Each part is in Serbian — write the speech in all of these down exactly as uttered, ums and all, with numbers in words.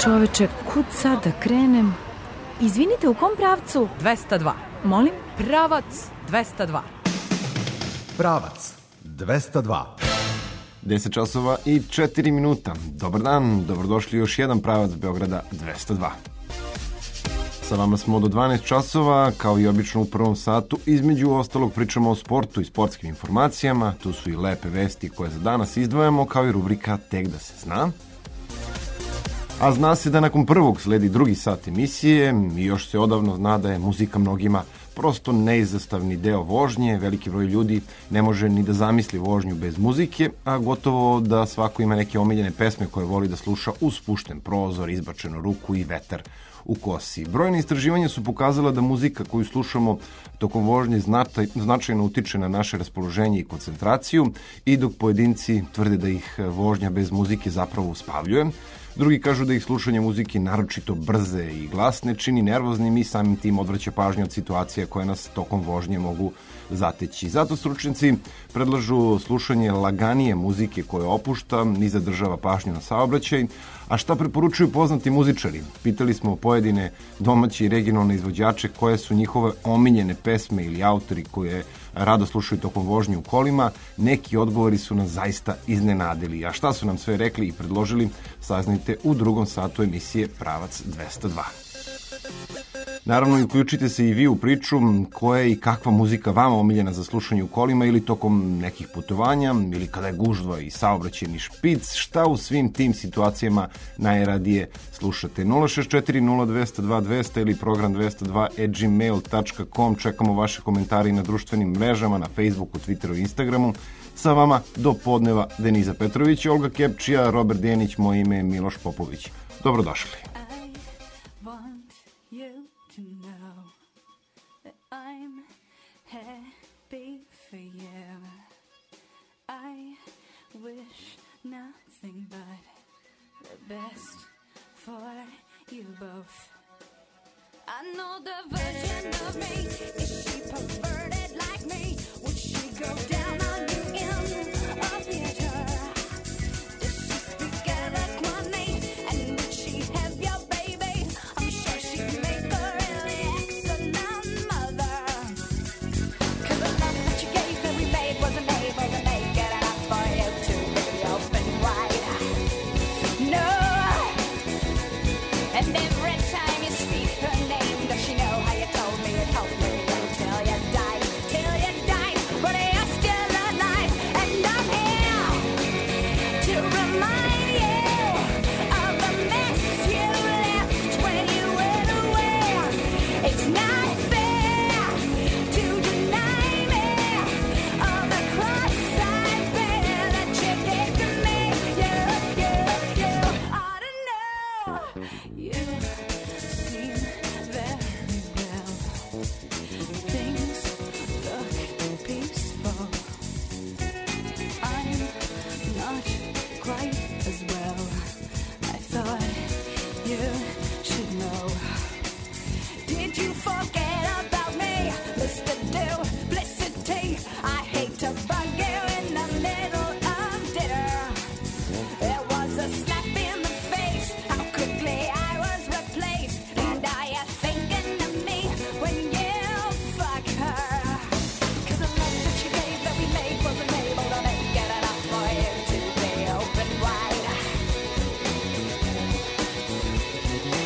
čoveče, kud sad da krenem? Izvinite, u kom pravcu? dvesta dva. Molim? Pravac dvesta dva. Pravac dvesta dva. deset časova i četiri minuta. Dobar dan, dobrodošli u još jedan Pravac Beograda dvesta dva. Sa vama smo do dvanaest časova, kao i obično u prvom satu. Između ostalog pričamo o sportu i sportskim informacijama. Tu su i lepe vesti koje za danas izdvajamo, kao i rubrika Tek da se zna. A zna se da nakon prvog sledi drugi sat emisije i još se odavno zna da je muzika mnogima prosto neizostavni deo vožnje. Veliki broj ljudi ne može ni da zamisli vožnju bez muzike, a gotovo da svako ima neke omiljene pesme koje voli da sluša uz spušten prozor, izbačenu ruku i vetar u kosi. Brojne istraživanja su pokazala da muzika koju slušamo tokom vožnje značaj, značajno utiče na naše raspoloženje i koncentraciju, i dok pojedinci tvrde da ih vožnja bez muzike zapravo uspavljuje, drugi kažu da ih slušanje muzike naročito brze i glasne čini nervoznim i samim tim odvraća pažnju od situacija koje nas tokom vožnje mogu zateći. Zato stručnjaci predlažu slušanje laganije muzike koja opušta i zadržava pažnju na saobraćaj. A šta preporučuju poznati muzičari? Pitali smo pojedine domaće i regionalne izvođače koje su njihove omiljene pesme ili autori koje rado slušaju tokom vožnje u kolima. Neki odgovori su nas zaista iznenadili. A šta su nam sve rekli i predložili, saznajte u drugom satu emisije Pravac dvesta dva. Naravno, i uključite se i vi u priču koja je i kakva muzika vama omiljena za slušanje u kolima ili tokom nekih putovanja ili kada je gužva i saobraćajni špic. Šta u svim tim situacijama najradije slušate? nula šest četiri nula dvesta dva dvesta ili program dvesta dva at gmail dot com. Čekamo vaše komentare i na društvenim mrežama, na Facebooku, Twitteru i Instagramu. Sa vama do podneva Deniza Petrović, Olga Kepčija, Robert Denić, moje ime je Miloš Popović. Dobrodošli. To know that I'm happy for you. I wish nothing but the best for you both. I know the version of me, is she perverted like me? Would she go down on you in a theater? Does she speak eloquently, and would she have your baby? I'm sure she'd make a really excellent mother. 'Cause the love that you gave that we made wasn't able to make it enough for you to be open wide. No, and every time you speak her name, does she know how you told me it helped me until you died, till you died, but you're still alive, and I'm here to remind you of the mess you left when you went away. It's not fair to deny me of the cross I bear that you gave to me. You, you, you ought to know. You seem very well. Things look peaceful. I'm not quite as well. I thought you should know. Did you forget about me, Mister Duplicity? I hate to bug you in the middle of dinner. There was a slap in the face, how quickly I was replaced. And are you thinking of me when you fuck her? 'Cause the love that you gave that we made wasn't able to make it enough for you to be open wide.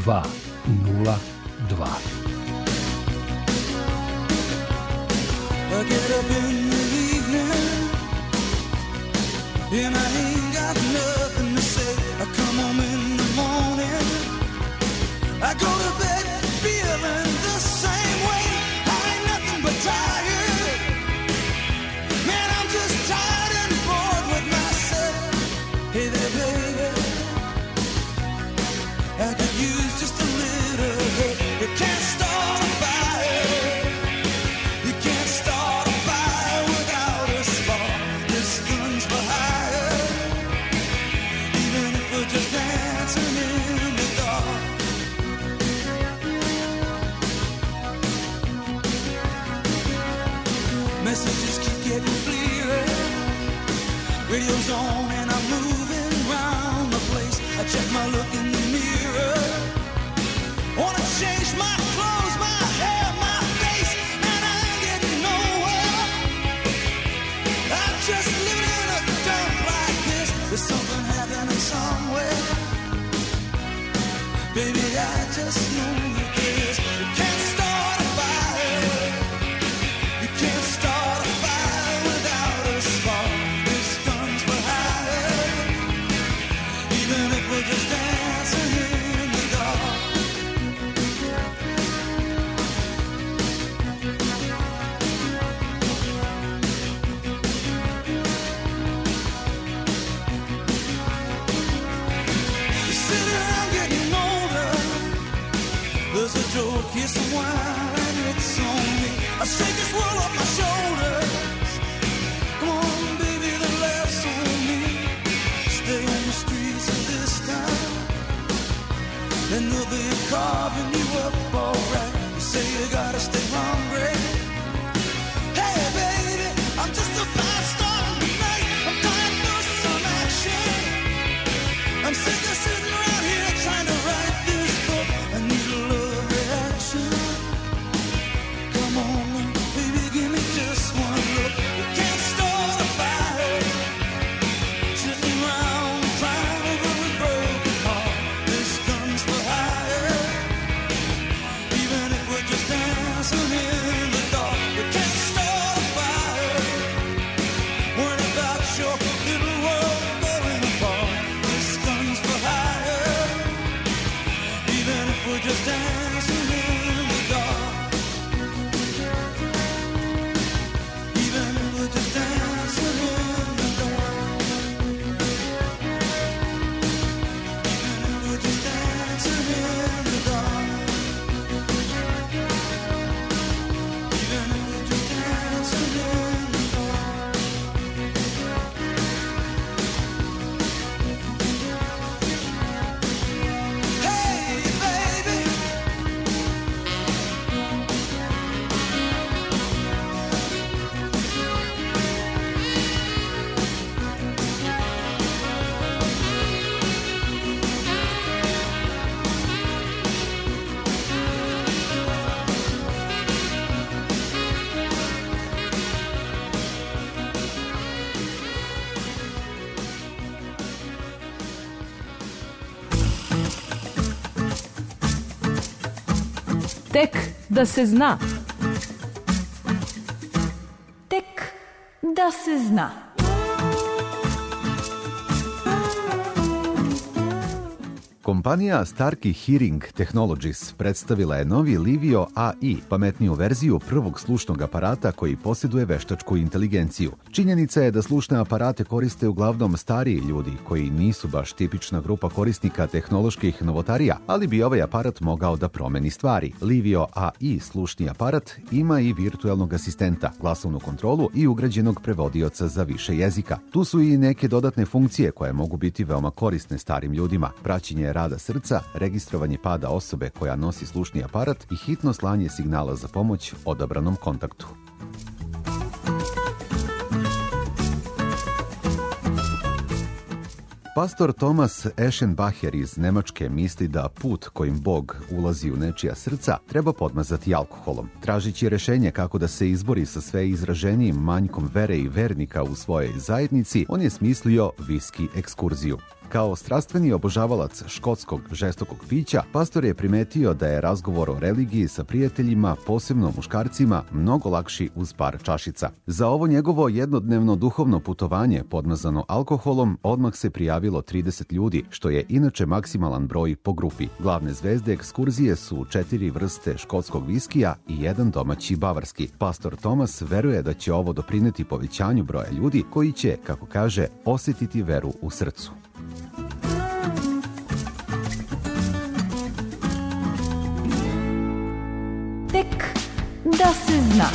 dva nula dva. I get up in the evening and I ain't got nothing to say. I come home in the morning, I go to bed feeling the same way. I ain't nothing but tired. Man, I'm just tired and bored with myself. Hey there, baby, I could use just a little help. You can't start a fire. You can't start a fire without a spark. This gun's for hire. Even if we're just dancing in the dark. Messages keep getting clearer. Radio's on and I'm moving around the place. I check my look in the mirror. Wanna change my clothes, my hair, my face, and I ain't getting nowhere. I'm just living in a dump like this. There's something happening somewhere. Baby, I just know that there's. You can't start a fire. You can't start a fire without a spark. This gun's for hire. Even if we're just dancing in the dark. You sit around getting older. There's a joke here somewhere and it's on me. I shake this world off my shoulders. Come on, baby, the laugh's on me. Stay on the streets of this town, and they'll be carving you up alright. You say you gotta stay hungry. Hey, baby, I'm just a fast starting tonight. I'm dying for some action. I'm sick of sitting around here trying to write this book. I need a love reaction. Come on, baby, give me just one look. You can't start a fire. Sitting around crying over a broken heart. This gun's for hire. Even if we're just dancing in the dark. You can't start a fire. Worrying about your little world falling apart. This gun's for hire. Even if we're just dancing in the dark. Even if we're just dancing in the dark. Even if we're just dancing in the dark. Even if we're just dancing in the dark. Hey, baby. Tek da se zna. Tek da se zna. Kompanija Starkey Hearing Technologies predstavila je novi Livio A I, pametniju verziju prvog slušnog aparata koji posjeduje veštačku inteligenciju. Činjenica je da slušne aparate koriste uglavnom stariji ljudi koji nisu baš tipična grupa korisnika tehnoloških novotarija, ali bi ovaj aparat mogao da promeni stvari. Livio A I slušni aparat ima i virtualnog asistenta, glasovnu kontrolu i ugrađenog prevodioca za više jezika. Tu su i neke dodatne funkcije koje mogu biti veoma korisne starim ljudima. Praćenje rada srca, registrovanje pada osobe koja nosi slušni aparat i hitno slanje signala za pomoć odabranom kontaktu. Pastor Thomas Eschenbacher iz Nemačke misli da put kojim Bog ulazi u nečija srca treba podmazati alkoholom. Tražići rešenje kako da se izbori sa sve izraženijim manjkom vere i vernika u svojoj zajednici, on je smislio viski ekskurziju. Kao strastveni obožavalac škotskog žestokog pića, pastor je primetio da je razgovor o religiji sa prijateljima, posebno muškarcima, mnogo lakši uz par čašica. Za ovo njegovo jednodnevno duhovno putovanje podmazano alkoholom odmah se prijavilo trideset ljudi, što je inače maksimalan broj po grupi. Glavne zvezde ekskurzije su četiri vrste škotskog viskija i jedan domaći bavarski. Pastor Thomas veruje da će ovo doprineti povećanju broja ljudi koji će, kako kaže, osjetiti veru u srcu. Tek da se zna.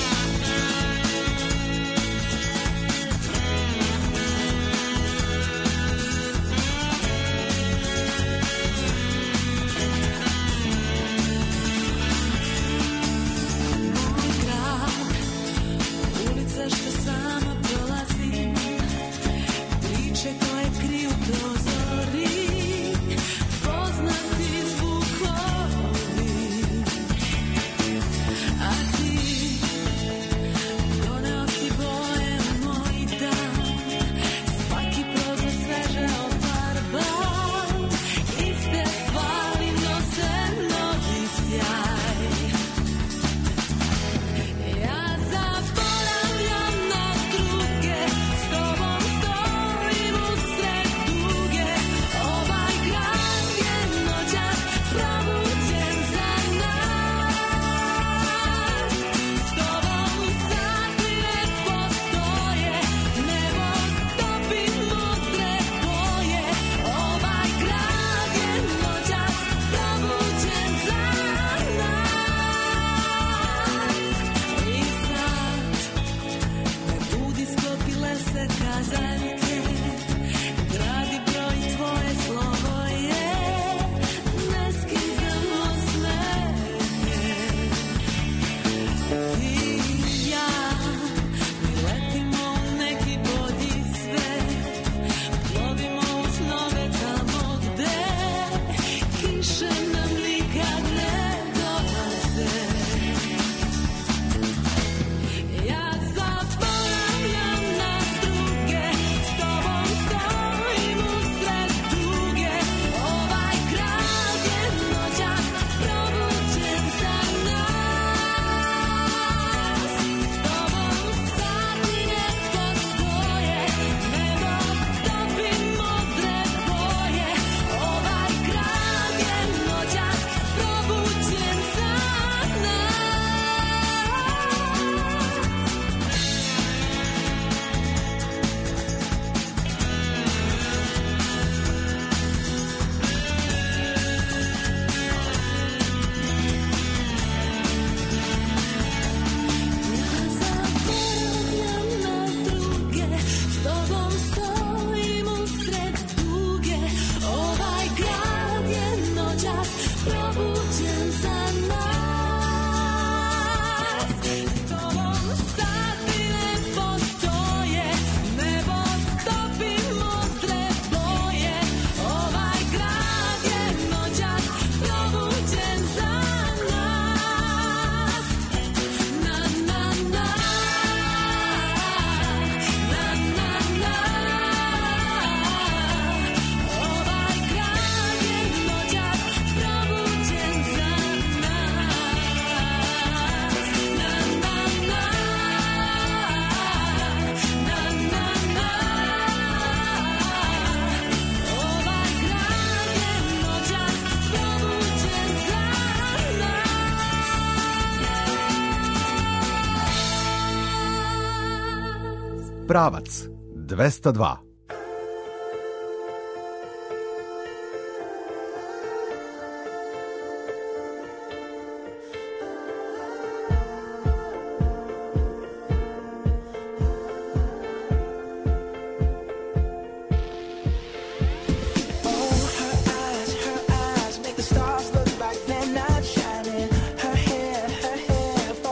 Pravac dvesta dva.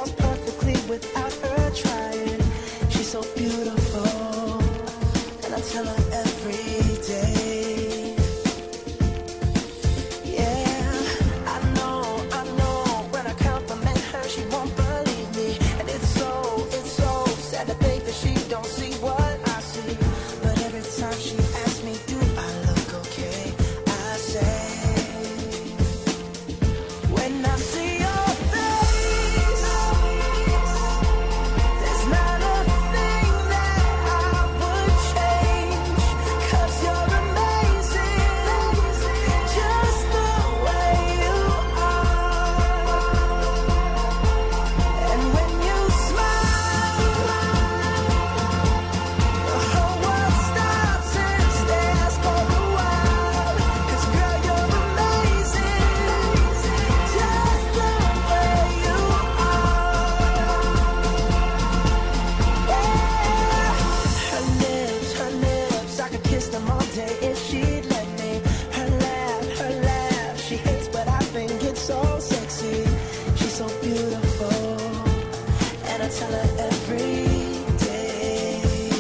Without her trying, she's so beautiful. beautiful, and I tell her every day.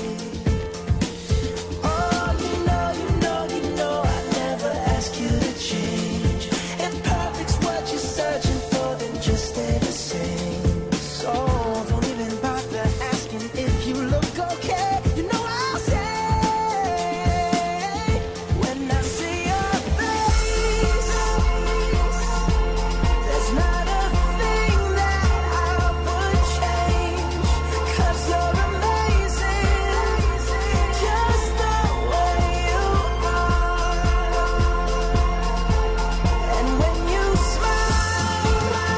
Oh, you know, you know, you know I never ask you to change. If perfect's what you're searching for, then just stay the same. So don't even bother asking if you look okay. You know I'll say when I see your face, there's not a thing that I would change, 'cause you're amazing, just the way you are. And when you smile,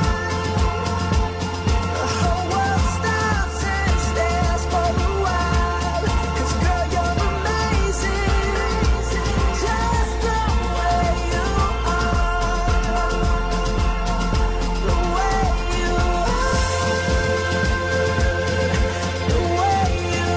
the whole world stops and stares for a while. 'Cause girl, you're amazing, just the way you are. The way you are. The way you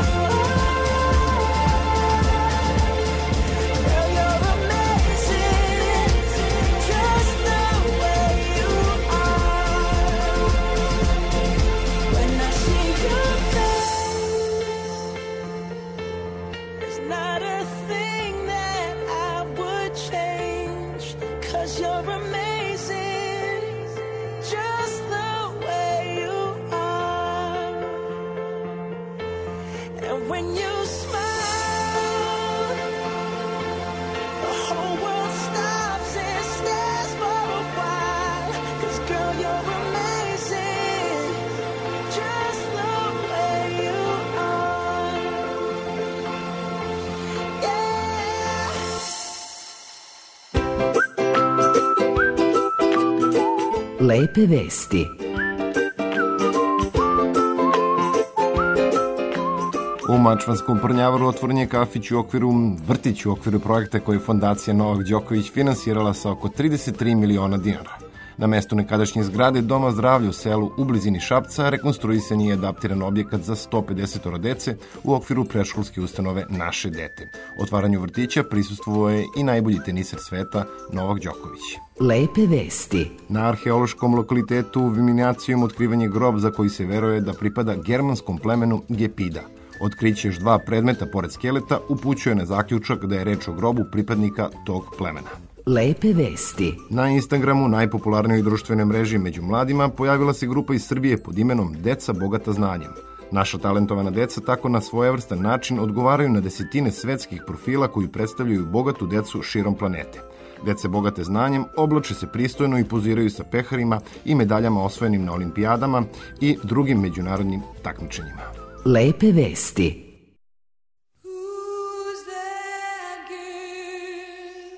are. Girl, you're amazing, just the way you are. When I see your face, there's not a thing that I would change, 'cause you're amazing, just the way you are. And when you smile, the whole world stops and stares for a while. 'Cause girl, you're amazing, just the way you are. Yeah. Lepe vesti. U Mačvanskom Prnjavaru otvoren je kafić u okviru, vrtić u okviru projekta koji je fondacija Novak Đoković finansirala sa oko trideset tri miliona dinara. Na mestu nekadašnje zgrade Doma zdravlja u selu u blizini Šapca rekonstruisan je i adaptiran objekat za sto pedeset dece u okviru predškolske ustanove Naše dete. Otvaranju vrtića prisustvovao je i najbolji teniser sveta Novak Đoković. Lepe vesti. Na arheološkom lokalitetu Viminiacijom otkriven je grob za koji se veruje da pripada germanskom plemenu Gepida. Otkriće još dva predmeta pored skeleta upućuje na zaključak da je reč o grobu pripadnika tog plemena. Lepe vesti. Na Instagramu, najpopularnijoj društvenoj mreži među mladima, pojavila se grupa iz Srbije pod imenom Deca bogata znanjem. Naša talentovana deca tako na svojevrstan način odgovaraju na desetine svetskih profila koji predstavljaju bogatu decu širom planete. Dece bogate znanjem oblače se pristojno i poziraju sa peharima i medaljama osvojenim na olimpijadama i drugim međunarodnim takmičenjima. Lepe vesti. Who's that girl?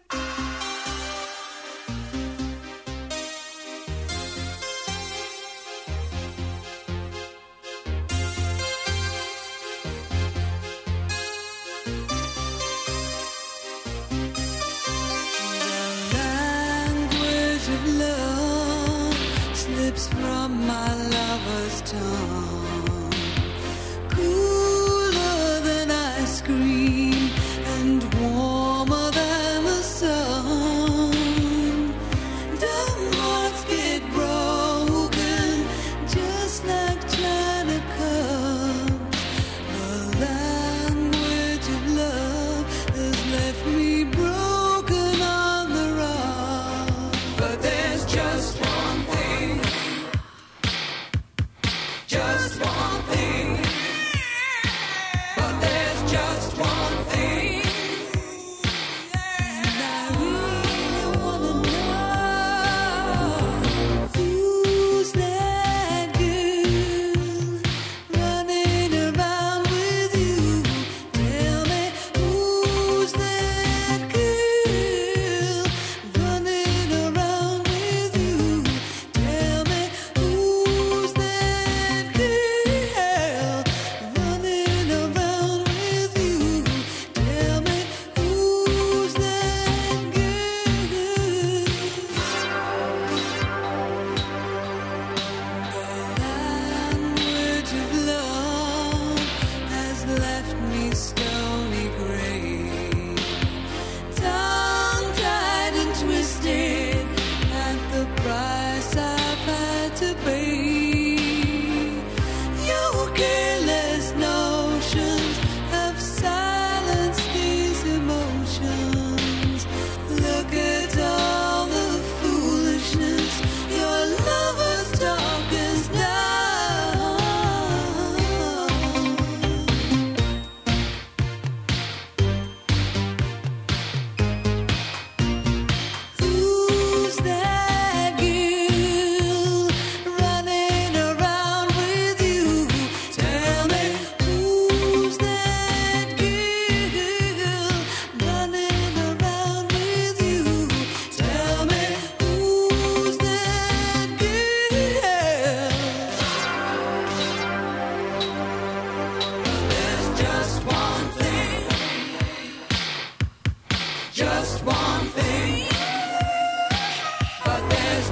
The language of love slips from my lover's tongue, cooler than ice cream and warmer than the sun. Dumb hearts get broken just like china cups. The language of love has left me broken on the rug. But there's just one thing, just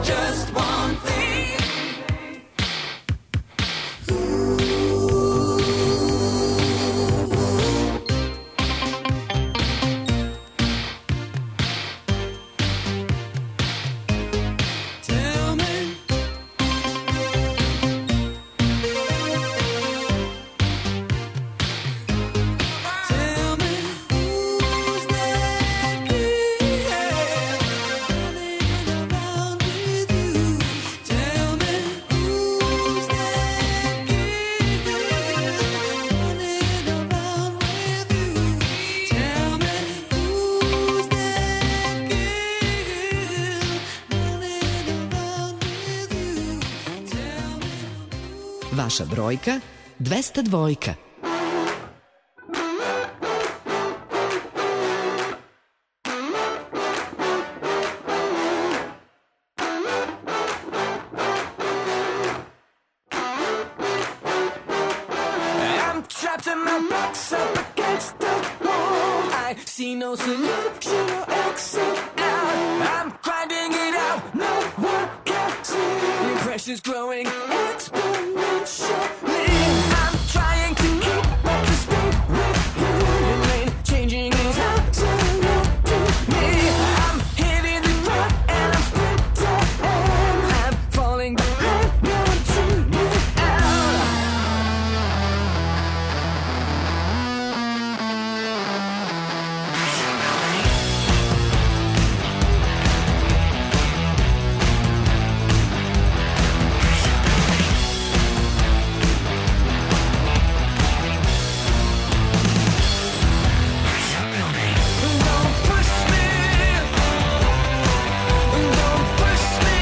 just one thing. Tell me, tell me, who's that girl running around with you? Tell me, who's that girl running around with you? Tell me, who's that girl running around with you? Tell me. Vaša brojka dvesta dva. I'm trapped in my box up against the wall. I see no solution or exit out. I'm grinding it out, no one can see. The pressure's growing exponentially. I'm trying to keep up to speed with you. The lane changing is absolute to me. I'm hitting the ground and I'm sprinting. I'm falling behind, no one tuning me out. Don't push me, don't push me.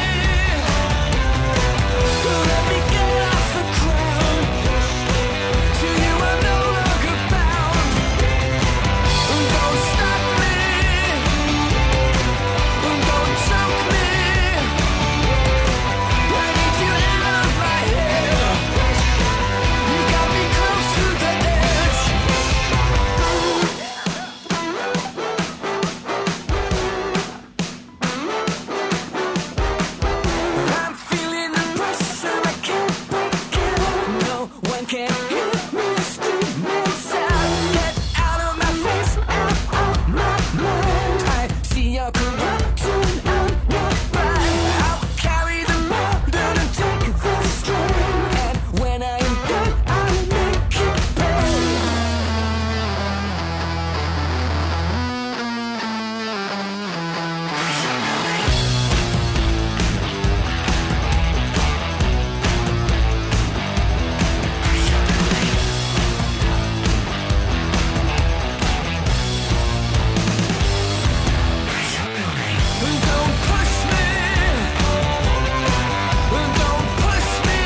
Let me get off the ground. To you I'm no longer bound. Don't stop me, don't choke me. I need you out of my head. You got me close to the edge. I'm feeling the pressure, I can't break it. No one can hear me screaming sound. Get out of my face, out of my mind. I see your corruption on your mind. I'll carry the burden and take the strain. And when I am done, I'll make you pay. Don't push me, don't push me.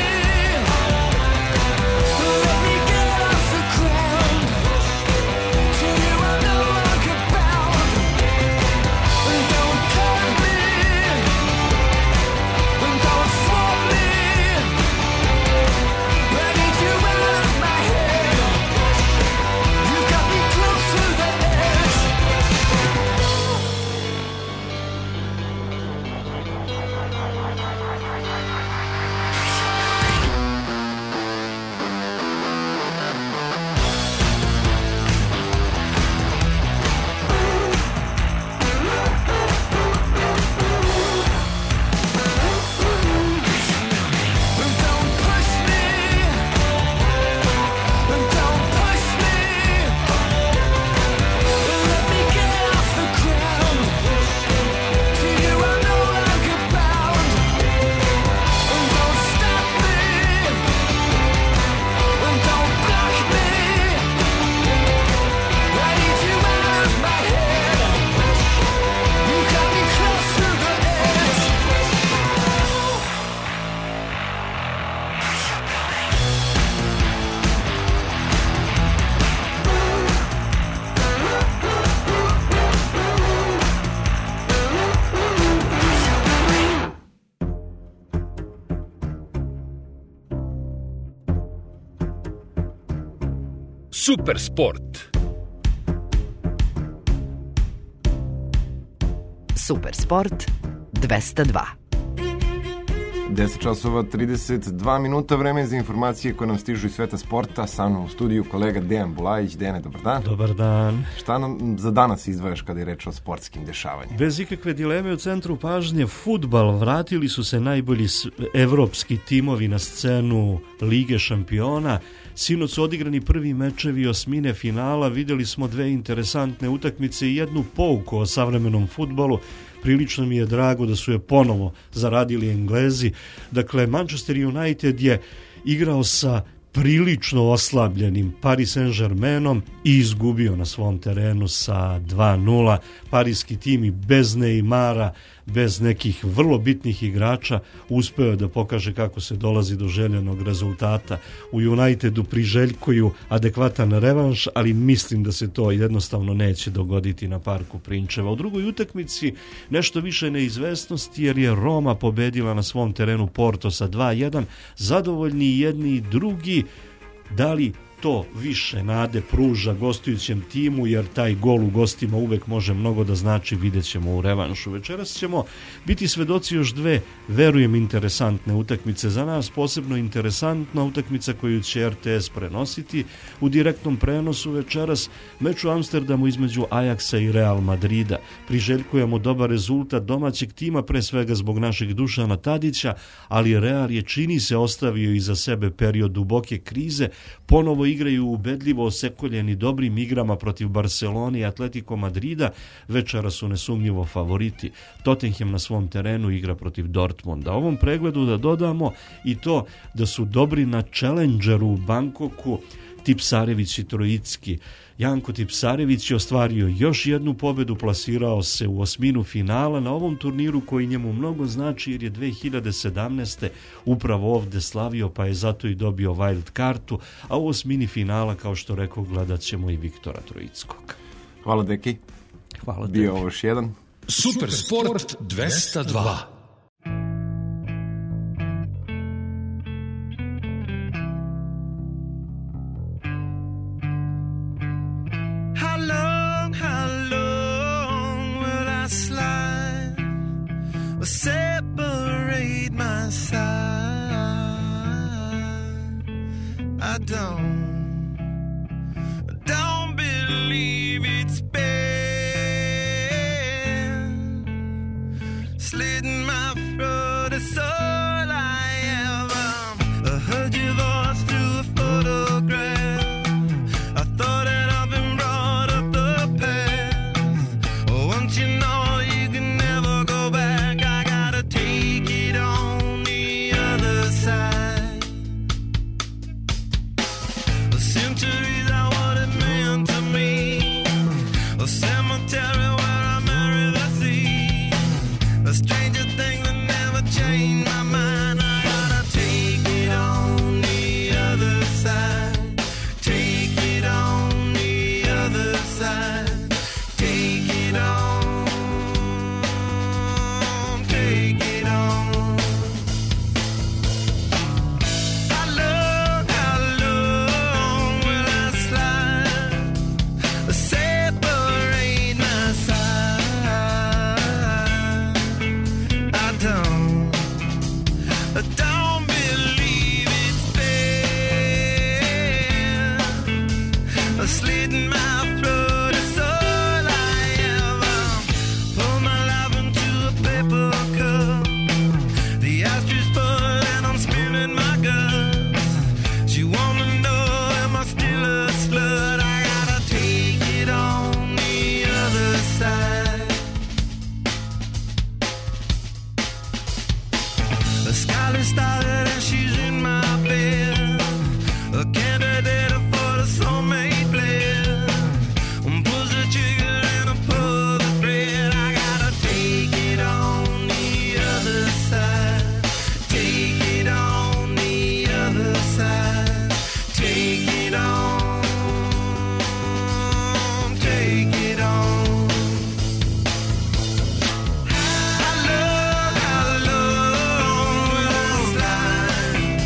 Let me get off the ground. To you I'm no longer bound. Don't cut me, don't swap me. I need you out of my head. You got me close to the edge. Don't push me, don't push me. Let me get off the ground. To you I'm no longer bound. Don't stop me, don't block me. I need you out of my head. You got me close to the edge. Super sport. Super sport dvesta dva. deset časova trideset dva minuta, vreme za informacije koje nam stižu iz sveta sporta. Sa mnom u studiju kolega Dejan Bulajić. Dejane, dobar dan. Dobar dan. Šta nam za danas izdvajaš kada je reč o sportskim dešavanjima? Bez ikakve dileme u centru pažnje fudbal. Vratili su se najbolji evropski timovi na scenu Lige šampiona. Sinoć su odigrani prvi mečevi osmine finala. Vidjeli smo dve interesantne utakmice i jednu pouku o savremenom fudbalu. Prilično mi je drago da su je ponovo zaradili Englezi. Dakle, Manchester United je igrao sa prilično oslabljenim Paris Saint-Germainom i izgubio na svom terenu sa dva nula. Parijski tim i bez Neymara, bez nekih vrlo bitnih igrača uspeo je da pokaže kako se dolazi do željenog rezultata. U Unitedu priželjkuju adekvatan revanš, ali mislim da se to jednostavno neće dogoditi na Parku Prinčeva. U drugoj utakmici nešto više neizvesnosti jer je Roma pobedila na svom terenu Porto sa dva jedan. Zadovoljni i jedni i drugi. Da li to više nade pruža gostujućem timu, jer taj gol u gostima uvek može mnogo da znači, vidjet ćemo u revanšu. Večeras ćemo biti svedoci još dve, verujem, interesantne utakmice. Za nas posebno interesantna utakmica koju će R T S prenositi u direktnom prenosu večeras, meč u Amsterdamu između Ajaksa i Real Madrida. Priželjkujemo dobar rezultat domaćeg tima, pre svega zbog našeg Dušana Tadića, ali Real je, čini se, ostavio iza sebe period duboke krize. Ponovo igraju ubedljivo osekoljeni dobrim igrama protiv Barcelone i Atletico Madrida. Večera su nesumnjivo favoriti. Tottenham na svom terenu igra protiv Dortmunda. Ovom pregledu da dodamo i to da su dobri na Challengeru u Bangkoku Tipsarević i Trojicki. Janko Tipsarević je ostvario još jednu pobedu, plasirao se u osminu finala na ovom turniru koji njemu mnogo znači jer je dve hiljade sedamnaeste. upravo ovde slavio, pa je zato i dobio wild kartu, a u osmini finala, kao što rekao, gledat ćemo i Viktora Trojickog. Hvala, Deki. Hvala, Bio ovo još jedan. Super sport dvesta dva. Separate my side. I don't, don't believe it's been slitting my throat. It's all I ever. I heard your voice through a photograph. I thought that I've been brought up the past. Once you know you can never go back. Take it on the other side. The centuries are what it meant to me. A cemetery where I marry the sea. A stranger thing that never changed my mind. I gotta take it on the other side. Take it on the other side. Take it on. Take it on. How long, how long will I slide? Separate my side. I don't, I don't believe it's been slitting my throat. It's all I ever. Pull my life into a paper cup. The ashes full and I'm spilling my guts. She wanna know, am I still a slut? I gotta take it on the other side. The skylight started and she's in my bed. A candidate for the soulmate blend. Pulls the trigger and I pull the thread. I gotta take it on the other side. Take it on the other side. Take it on. Take it on. How long, how long will I slide?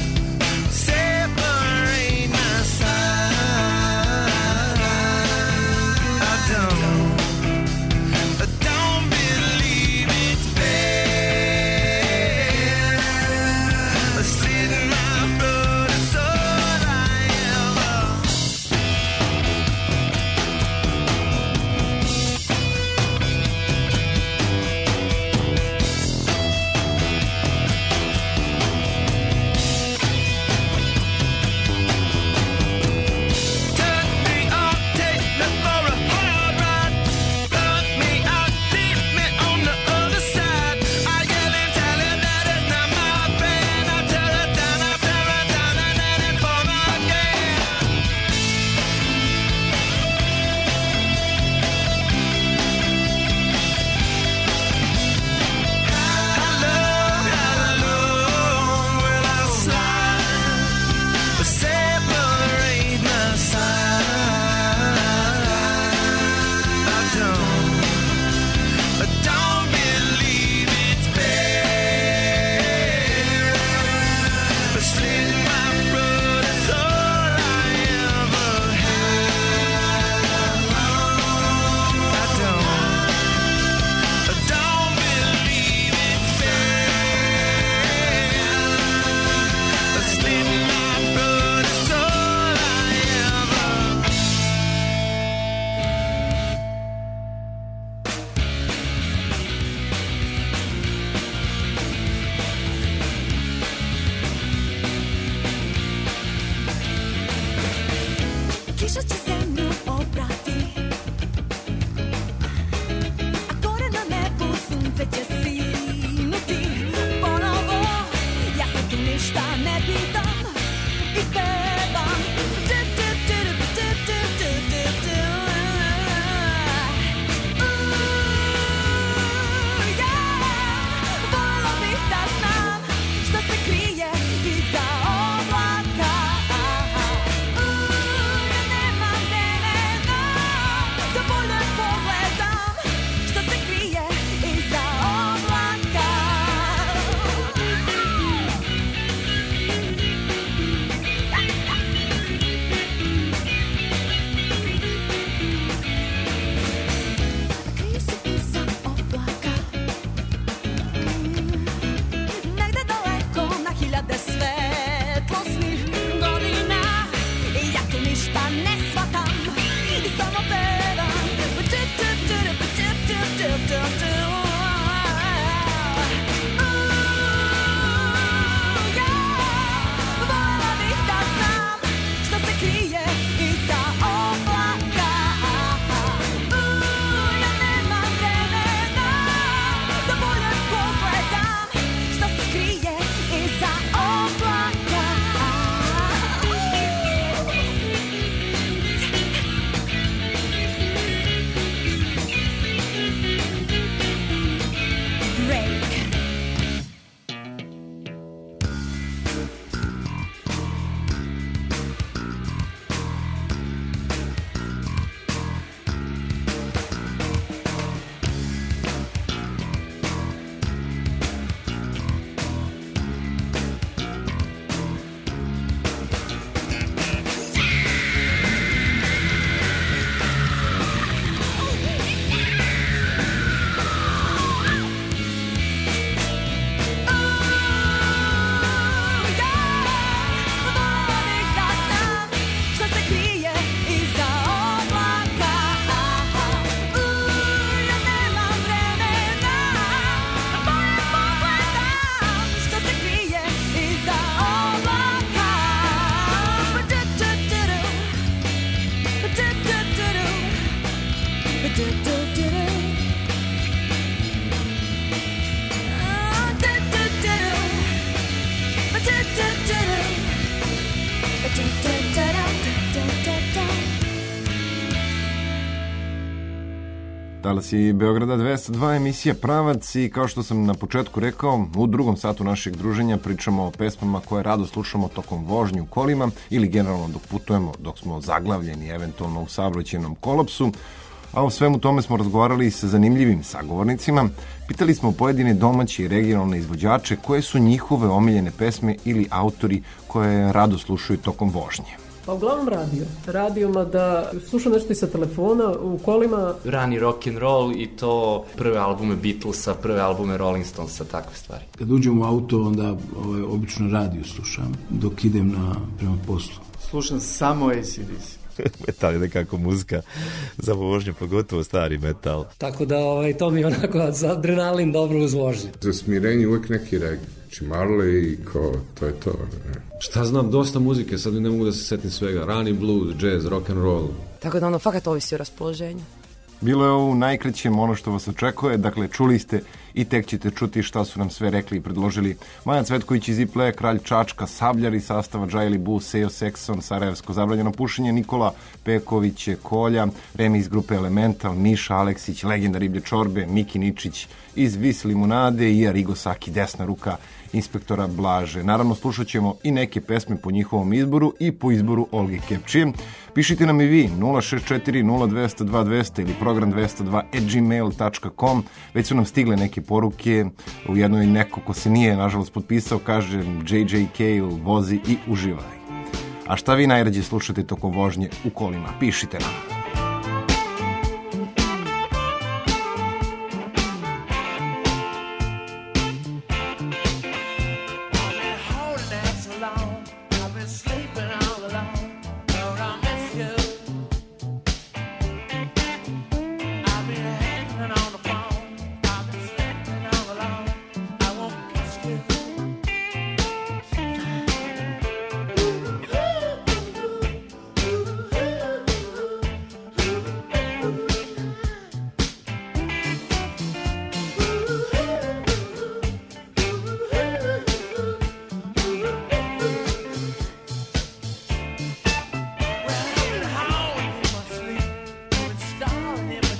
Talasi Beograda dvesta dva, emisija Pravac, i kao što sam na početku rekao, u drugom satu našeg druženja pričamo o pesmama koje rado slušamo tokom vožnje u kolima ili generalno dok putujemo, dok smo zaglavljeni eventualno u saobraćajnom kolapsu. A o svemu tome smo razgovarali i sa zanimljivim sagovornicima. Pitali smo pojedine domaće i regionalne izvođače koje su njihove omiljene pesme ili autori koje rado slušaju tokom vožnje. Pa uglavnom radio. Radio, mada slušam nešto i sa telefona, u kolima. Rani rock and roll i to prve albume Beatlesa, prve albume Rolling Stonesa, takve stvari. Kad uđem u auto, onda ovaj, obično radio slušam dok idem na, prema poslu. Slušam samo A C D C. Metal je nekako muzika za vožnju, pogotovo stari metal. Tako da ovaj, to mi je onako za adrenalin dobro uz vožnju. Za smirenje uvijek neki reg. Znači Marley i ko, to je to. Ne. Šta znam, dosta muzike, sad ne mogu da se setim svega. Rani blues, jazz, rock and roll. Tako da ono fakat ovisi o raspoloženju. Bilo je ovo u najkraćem ono što vas očekuje, dakle čuli ste i tek ćete čuti šta su nam sve rekli i predložili Maja Cvetković iz Iple, Kralj Čačka, Sabljari sastava Džajli Bu, Sejo Sekson, Sarajevsko zabranjeno pušenje, Nikola Peković, Kolja, Remi iz grupe Elemental, Miša Aleksić, Legenda riblje čorbe, Miki Ničić iz Vis Limunade i Arigo Saki, desna ruka inspektora Blaže. Naravno, slušat ćemo i neke pesme po njihovom izboru i po izboru Olge Kepčije. Pišite nam i vi nula šest četiri nula dva zero dva dva zero ili program dvesta dva at gmail dot com. Već su nam stigle neke poruke. U jednoj neko ko se nije, nažalost, potpisao, kaže J J K vozi i uživaj. A šta vi najrađe slušate tokom vožnje u kolima? Pišite nam.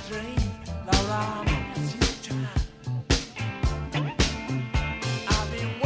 I've been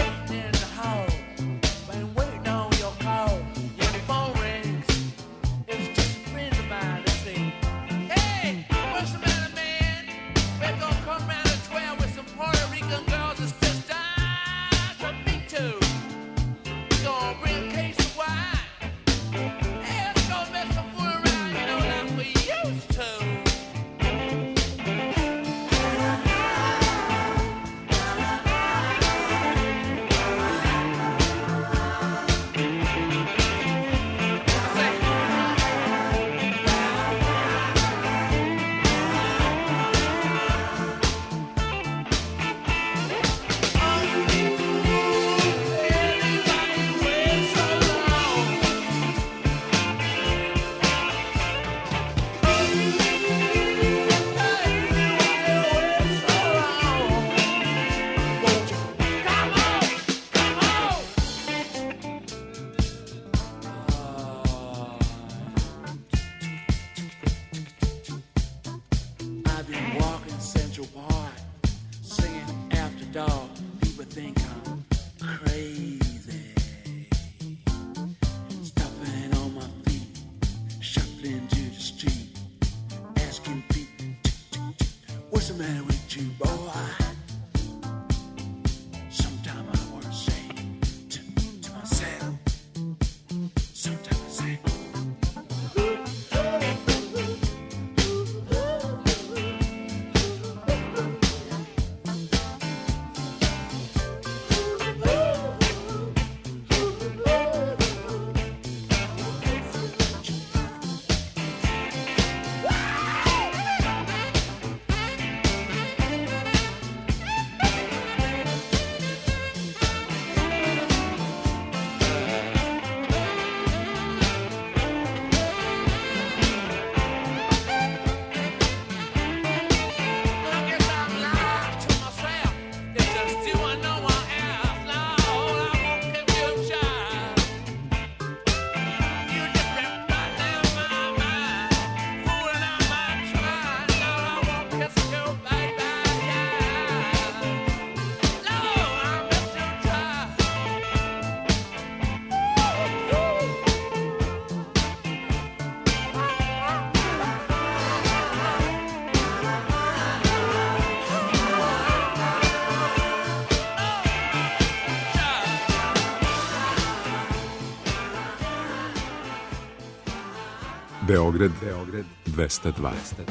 Beograd, Beograd dvesta dva.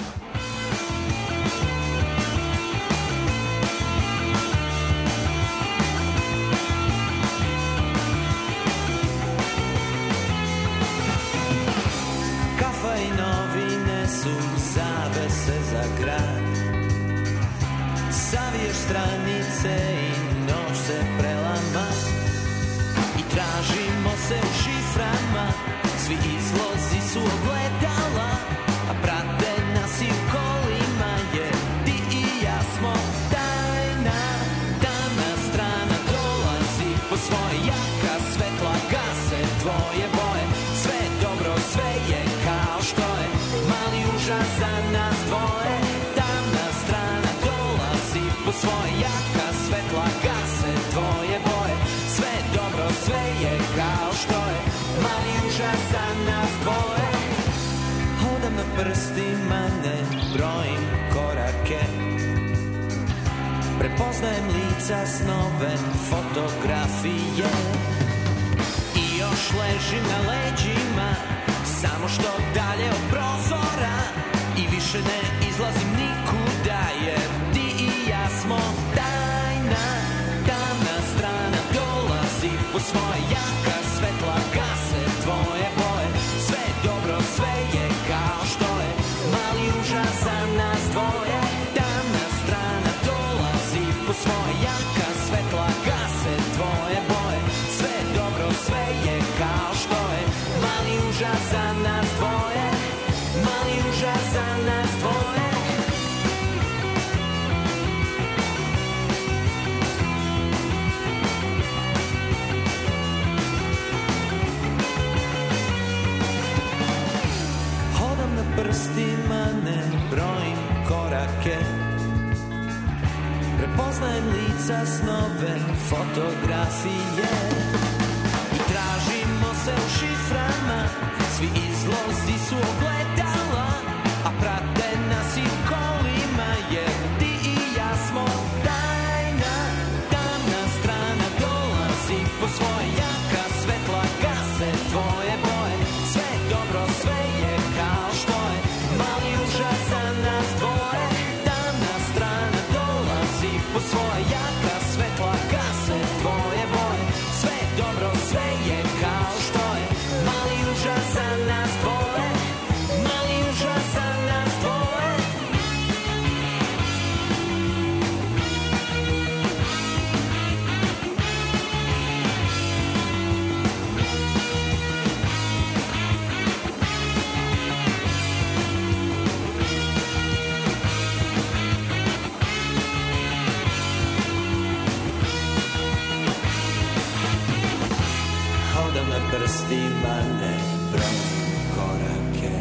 Kafa i novine su zavese za grad. Saviješ stranice i noć se prelama i tražimo se u šiframa. Svi izlozi su ogledala, a prate nas i u kolima, jer ti i ja smo tajna. Tamna strana dolazi po svoje, jaka svetla gase tvoje boje. Sve je dobro, sve je kao što je, mali užas za nas dvoje. Tamna strana dolazi po svoje, jaka svetla gase tvoje boje. Sve je dobro, sve je kao što je, mali užas za nas dvoje. Hodam na prstima, ne brojim korake. Prepoznajem lica, snove, fotografije. I još ležim na leđima, samo što dalje od prozora. I više ne izlazim nikuda, jer ti i ja smo tajna. Tamna strana dolazi po svoje, jaka svetla gase tvoje boje. Sve je dobro, sve je kao što je, mali užas za nas dvoje. Tamna strana dolazi po svoje, jaka svetla gase tvoje boje. Sve je dobro, sve je kao što je, mali užas za nas dvoje. Mali užas za nas dvoje. Prstima ne brojim korake. Prepoznajem lica, snove, fotografije. I tražimo se u šiframa, svi izlozi su ogledala, a prate nas i u kolima, jer ti i ja smo tajna. Tamna strana dolazi po svoje, jaka svetla gase tvoje boje. Sve je dobro, sve je kao što je, mali užas za nas dvoje. Tamna strana dolazi po svoje, jaka svetla gase tvoje boje. Sve je dobro, sve je kao što je, mali užas za nas dvoje. Mali užas za nas dvoje. Hodam na prstima, ne brojim korake.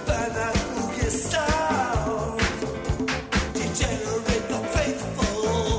Degenerate the faithful.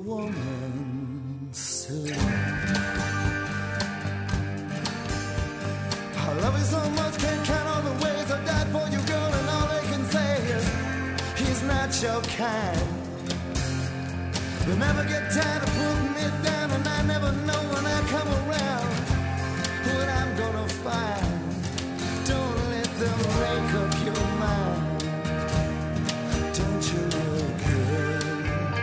woman soon. I love you so much, can't count all the ways I died for you, girl, and all they can say is he's not your kind. They never get tired of putting me down, and I never know when I come around what I'm gonna find. Don't let them make up your mind. Don't you look good?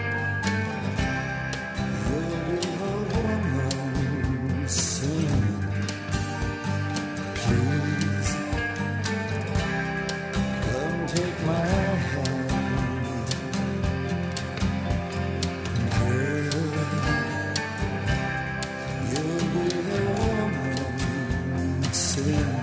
You'll be a woman soon. Please, come take my hand. Girl, you'll be a woman soon.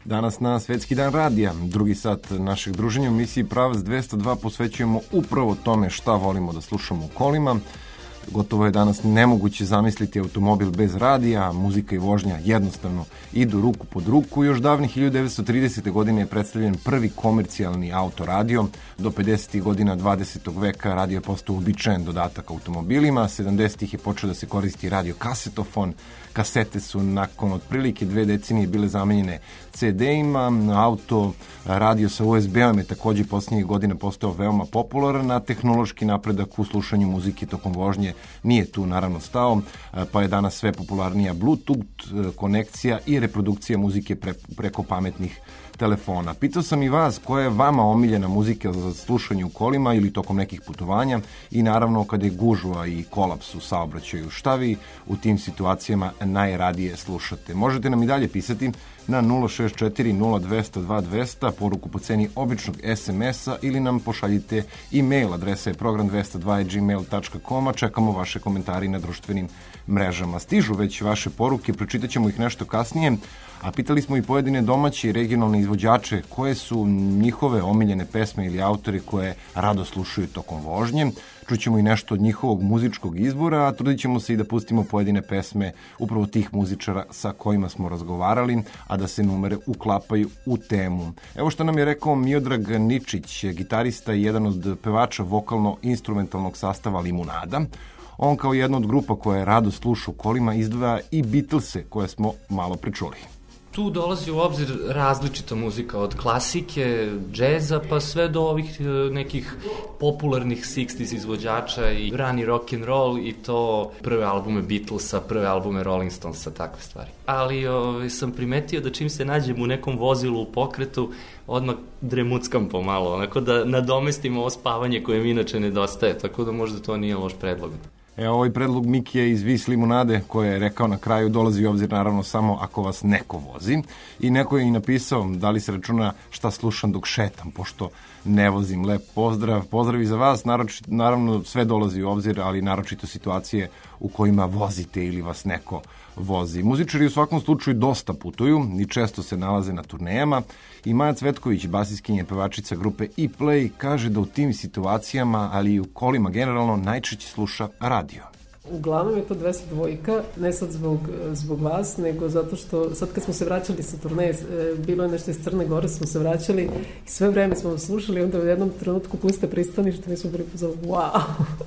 Danas na Svetski dan radija, drugi sat našeg druženja u emisiji Pravac dvesta dva posvećujemo upravo tome šta volimo da slušamo u kolima. Gotovo je danas nemoguće zamisliti automobil bez radija, muzika i vožnja jednostavno idu ruku pod ruku. Još davnih hiljadu devetsto tridesete. godine je predstavljen prvi komercijalni autoradio. Do pedesetih godina dvadesetog veka radio je postao uobičajen dodatak automobilima. sedamdesetih je počeo da se koristi radio kasetofon. Kasete su nakon otprilike dve decenije bile zamenjene ce de-ima. Auto radio sa u es be-om je takođe posljednjih godina postao veoma popularan, a tehnološki napredak u slušanju muzike tokom vožnje nije tu naravno stao, pa je danas sve popularnija Bluetooth konekcija i reprodukcija muzike pre, preko pametnih telefona. Pitao sam i vas koja je vama omiljena muzika za slušanje u kolima ili tokom nekih putovanja i naravno kad je gužva i kolaps u saobraćaju. Šta vi u tim situacijama najradije slušate? Možete nam i dalje pisati na nula šest četiri nula dvesta dva dvesta, poruku po ceni običnog es em es-a ili nam pošaljite e-mail, adresa je program dvesta dva at gmail dot com, a čekamo vaše komentari na društvenim mrežama. Stižu već vaše poruke, pročitat ćemo ih nešto kasnije, a pitali smo i pojedine domaće i regionalne izvođače koje su njihove omiljene pesme ili autori koje rado slušaju tokom vožnje. Čućemo i nešto od njihovog muzičkog izbora, a trudit ćemo se i da pustimo pojedine pesme upravo tih muzičara sa kojima smo razgovarali, a da se numere uklapaju u temu. Evo što nam je rekao Miodrag Ničić, gitarista i jedan od pevača vokalno-instrumentalnog sastava Limunada. On kao jedna od grupa koja rado sluša u kolima izdvaja i Beatlese koje smo malo pričuli. Tu dolazi u obzir različita muzika, od klasike, džeza, pa sve do ovih nekih popularnih šezdesetih izvođača i rani rock and roll i to prve albume Beatlesa, prve albume Rolling Stonesa, takve stvari. Ali ovaj, sam primetio da čim se nađem u nekom vozilu u pokretu, odmah dremuckam pomalo, onako da nadomestim ovo spavanje koje mi inače nedostaje, tako da možda to nije loš predlog. E, ovaj predlog Mikije iz Vis Limunade, koje je rekao na kraju, dolazi u obzir naravno samo ako vas neko vozi. I neko je i napisao da li se računa šta slušam dok šetam, pošto ne vozim. Lep pozdrav, pozdrav i za vas. Naročito, naravno sve dolazi u obzir, ali naročito situacije u kojima vozite ili vas neko vozi. Muzičari u svakom slučaju dosta putuju i često se nalaze na turnejama. I Maja Cvetković, basiskinja i pevačica grupe E-Play, kaže da u tim situacijama, ali i u kolima generalno, najčešće sluša radio. Uglavnom je to dvesta dva, ne sad zbog, zbog vas, nego zato što sad kad smo se vraćali sa turneje, bilo je nešto iz Crne Gore, smo se vraćali i sve vreme smo slušali, onda u jednom trenutku puste pristanište, mi smo pripozali, wow!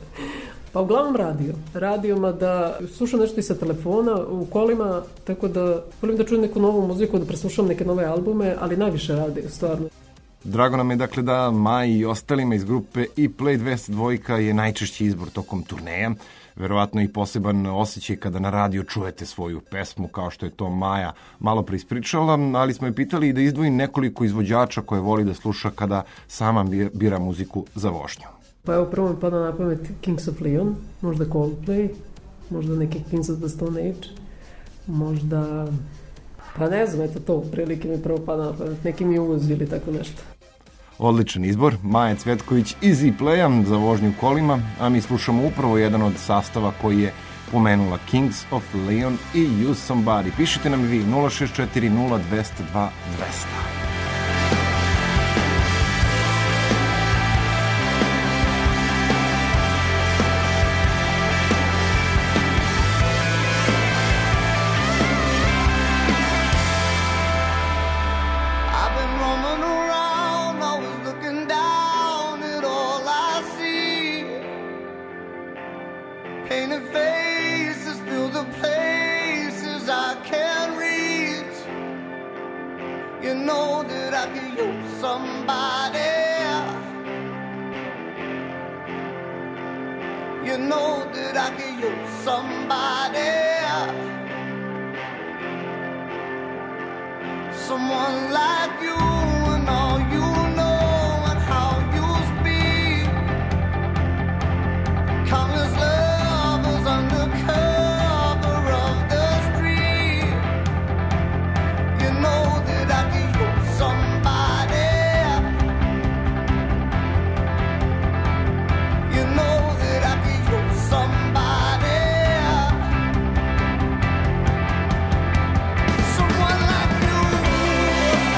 Pa uglavnom radio. Radio, mada slušam nešto i sa telefona, u kolima, tako da volim da čujem neku novu muziku, da preslušam neke nove albume, ali najviše radio, stvarno. Drago nam je dakle da Maji i ostalima iz grupe E-Play dvesta dva je najčešći izbor tokom turneja. Verovatno i poseban osjećaj kada na radio čujete svoju pesmu, kao što je to Maja malo preispričala, ali smo je pitali da izdvoji nekoliko izvođača koje voli da sluša kada sama bira muziku za vožnju. Pa evo prvo mi pada na pamet Kings of Leon, možda Coldplay, možda neki Kings of the Stone Age, možda, pa ne znam, eto to, prilike mi prvo pada na pamet, neki Muse ili tako nešto. Odličan izbor, Maja Cvetković iz E-Playa za vožnju kolima, a mi slušamo upravo jedan od sastava koji je pomenula, Kings of Leon i Use Somebody. Pišite nam vi nula šest četiri nula dvesta dva dvesta. Someone like you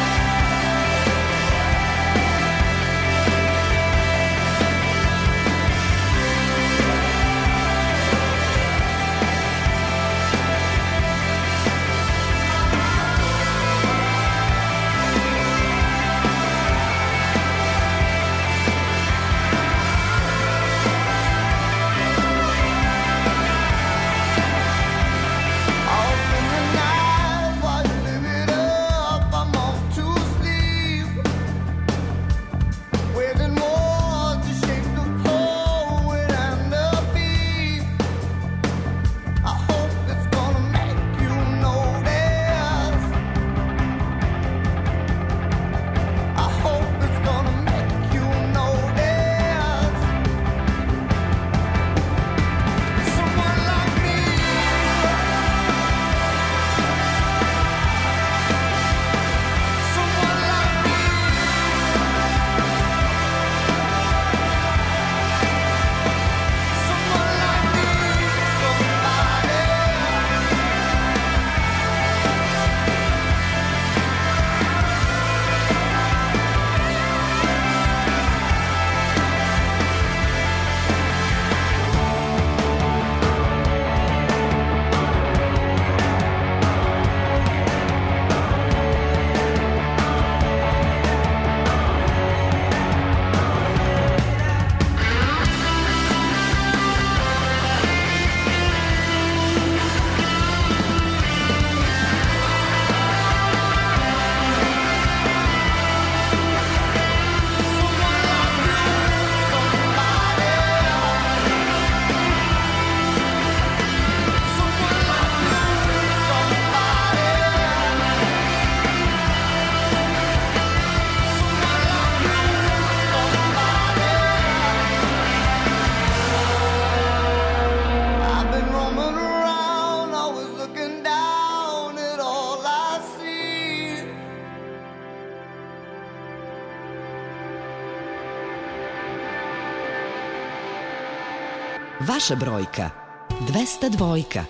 Vaša brojka. dvesta dvojka.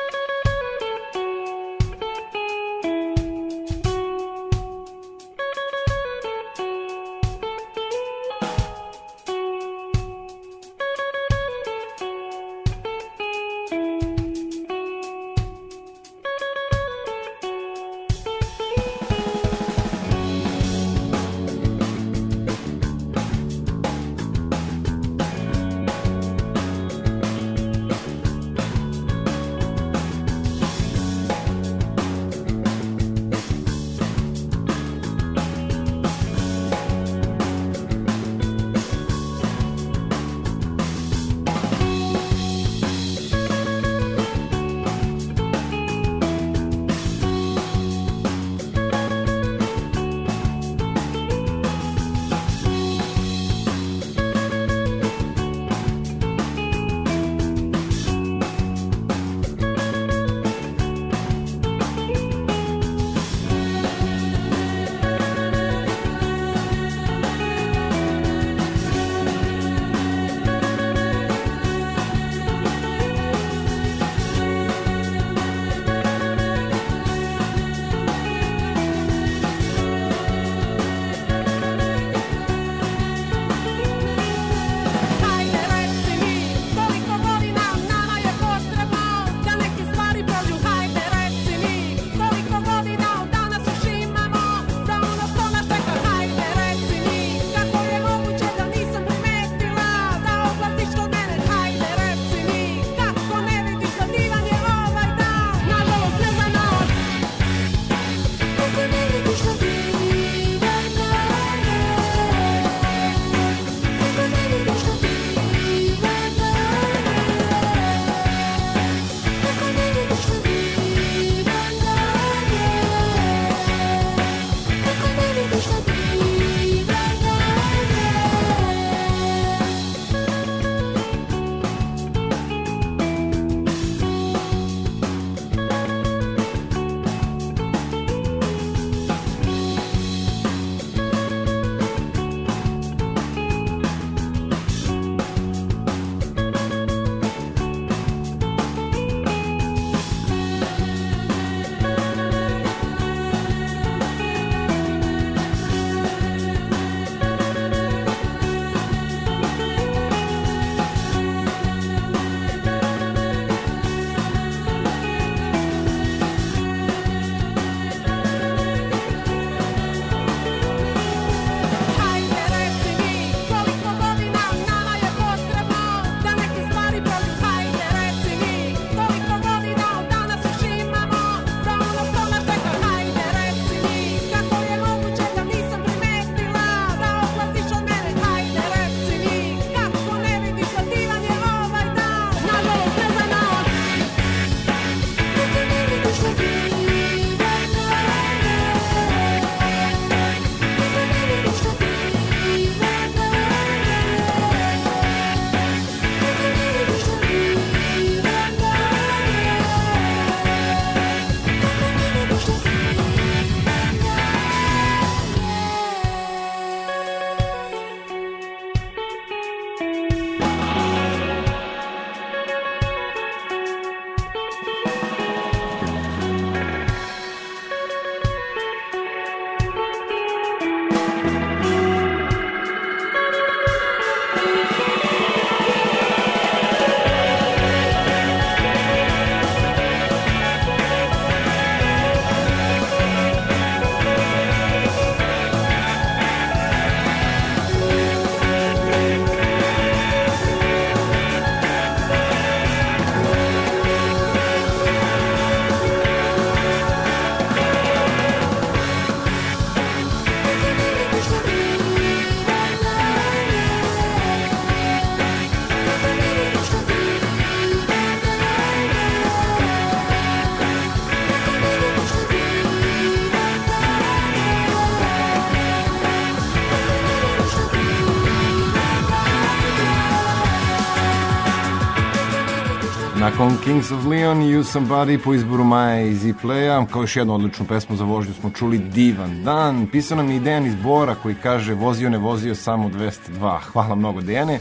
Nakon Kings of Leon i You Somebody po izboru Maja i Z-Playa, kao još jednu odličnu pesmu za vožnju smo čuli Divan dan. Pisao nam je i Dejan iz Bora koji kaže vozio ne vozio samo dvesta dva. Hvala mnogo Dejane.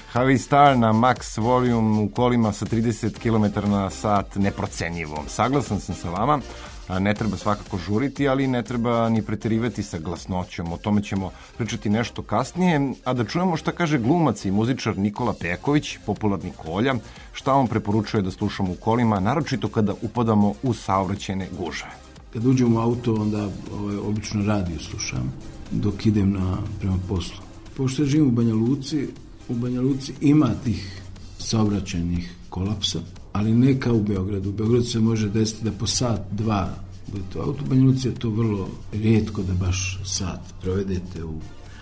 Heavy Star na max volume u kolima sa trideset kilometara na sat neprocenjivo. Saglasan sam sa vama, ne treba svakako žuriti, ali ne treba ni preterivati sa glasnoćom. O tome ćemo pričati nešto kasnije, a da čujemo šta kaže glumac i muzičar Nikola Peković, popularni Kolja, šta on preporučuje da slušamo u kolima, naročito kada upadamo u saobraćajne gužve. Kad uđem u auto, onda ovaj, obično radio slušam dok idem na, prema poslu. Pošto ja živim u Banja Luci, u Banja Luci ima tih saobraćajnih kolapsa, ali ne kao u Beogradu. U Beogradu se može desiti da po sat, dva budete u auto. U Banja Luci je to vrlo rijetko da baš sat provedete u...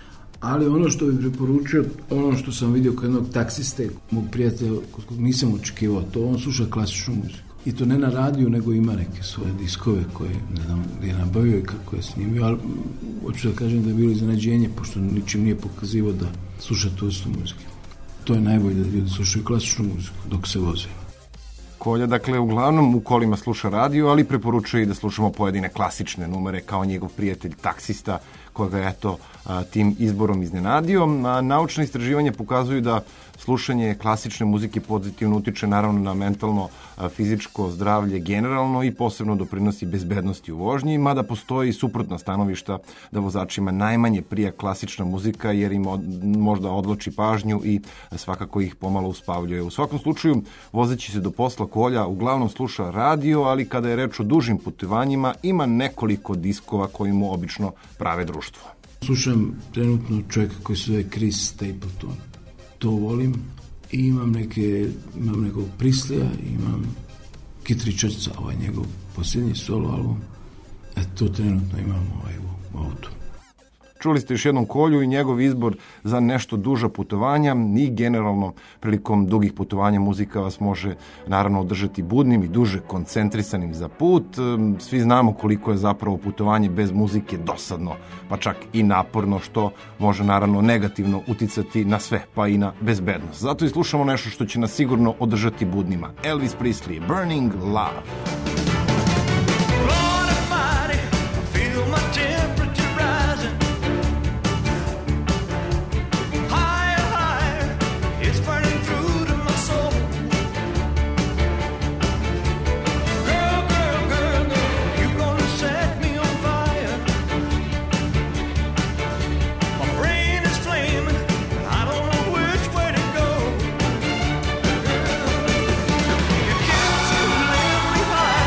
Ali ono što bih preporučio, ono što sam vidio kod jednog taksiste, mog prijatelja, kod kog nisam očekivao to, on sluša klasičnu muziku. I to ne na radiju, nego ima neke svoje diskove koje, ne znam, je nabavio i kako je snimio, ali hoću da kažem da je bilo iznenađenje, pošto ničim nije pokazivo da sluša tu istu muziku. To je najbolje da ljudi slušaju klasičnu muziku dok se voze. Kolja, dakle, uglavnom u kolima sluša radio, ali preporučuje i da slušamo pojedine klasične numere kao njegov prijatelj taksista, koga je eto tim izborom iznenadio. A naučne istraživanja pokazuju da slušanje klasične muzike pozitivno utiče naravno na mentalno, fizičko zdravlje generalno i posebno doprinosi bezbednosti u vožnji, mada postoji suprotna stanovišta da vozačima najmanje prija klasična muzika jer im od, možda odloči pažnju i svakako ih pomalo uspavljuje. U svakom slučaju, vozeći se do posla Kolja uglavnom sluša radio, ali kada je reč o dužim putovanjima ima nekoliko diskova koji mu obično prave društvo. Slušam trenutno čovjeka koji se zove Chris Stapleton. To volim i imam neke, imam nekog Prislija, imam Keith Richardsa, ovaj njegov posljednji solo album. E, to trenutno imam ovaj u, u autu. Čuli ste još jednom Kolju i njegov izbor za nešto duža putovanja i generalno prilikom dugih putovanja muzika vas može naravno održati budnim i duže koncentrisanim za put. Svi znamo koliko je zapravo putovanje bez muzike dosadno, pa čak i naporno, što može naravno negativno uticati na sve, pa i na bezbednost. Zato i slušamo nešto što će nas sigurno održati budnima. Elvis Presley, Burning Love. High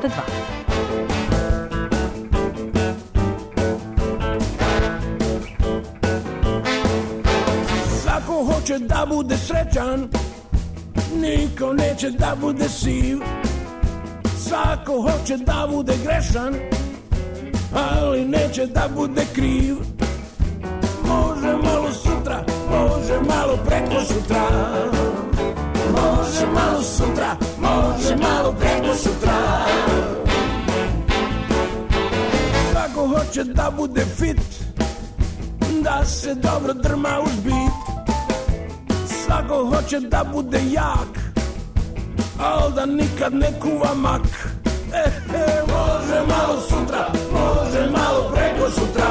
dvesta dva. Svako hoće da bude srećan, niko neće da bude siv. Svako hoće da bude grešan, ali neće da bude kriv. Može malo sutra, može malo preko sutra. Može malo sutra, može malo preko sutra. Svako hoće da bude fit, da se dobro drma uz bit. Svako hoće da bude jak, al da nikad ne kuva mak. E, e, može malo sutra, može malo preko sutra.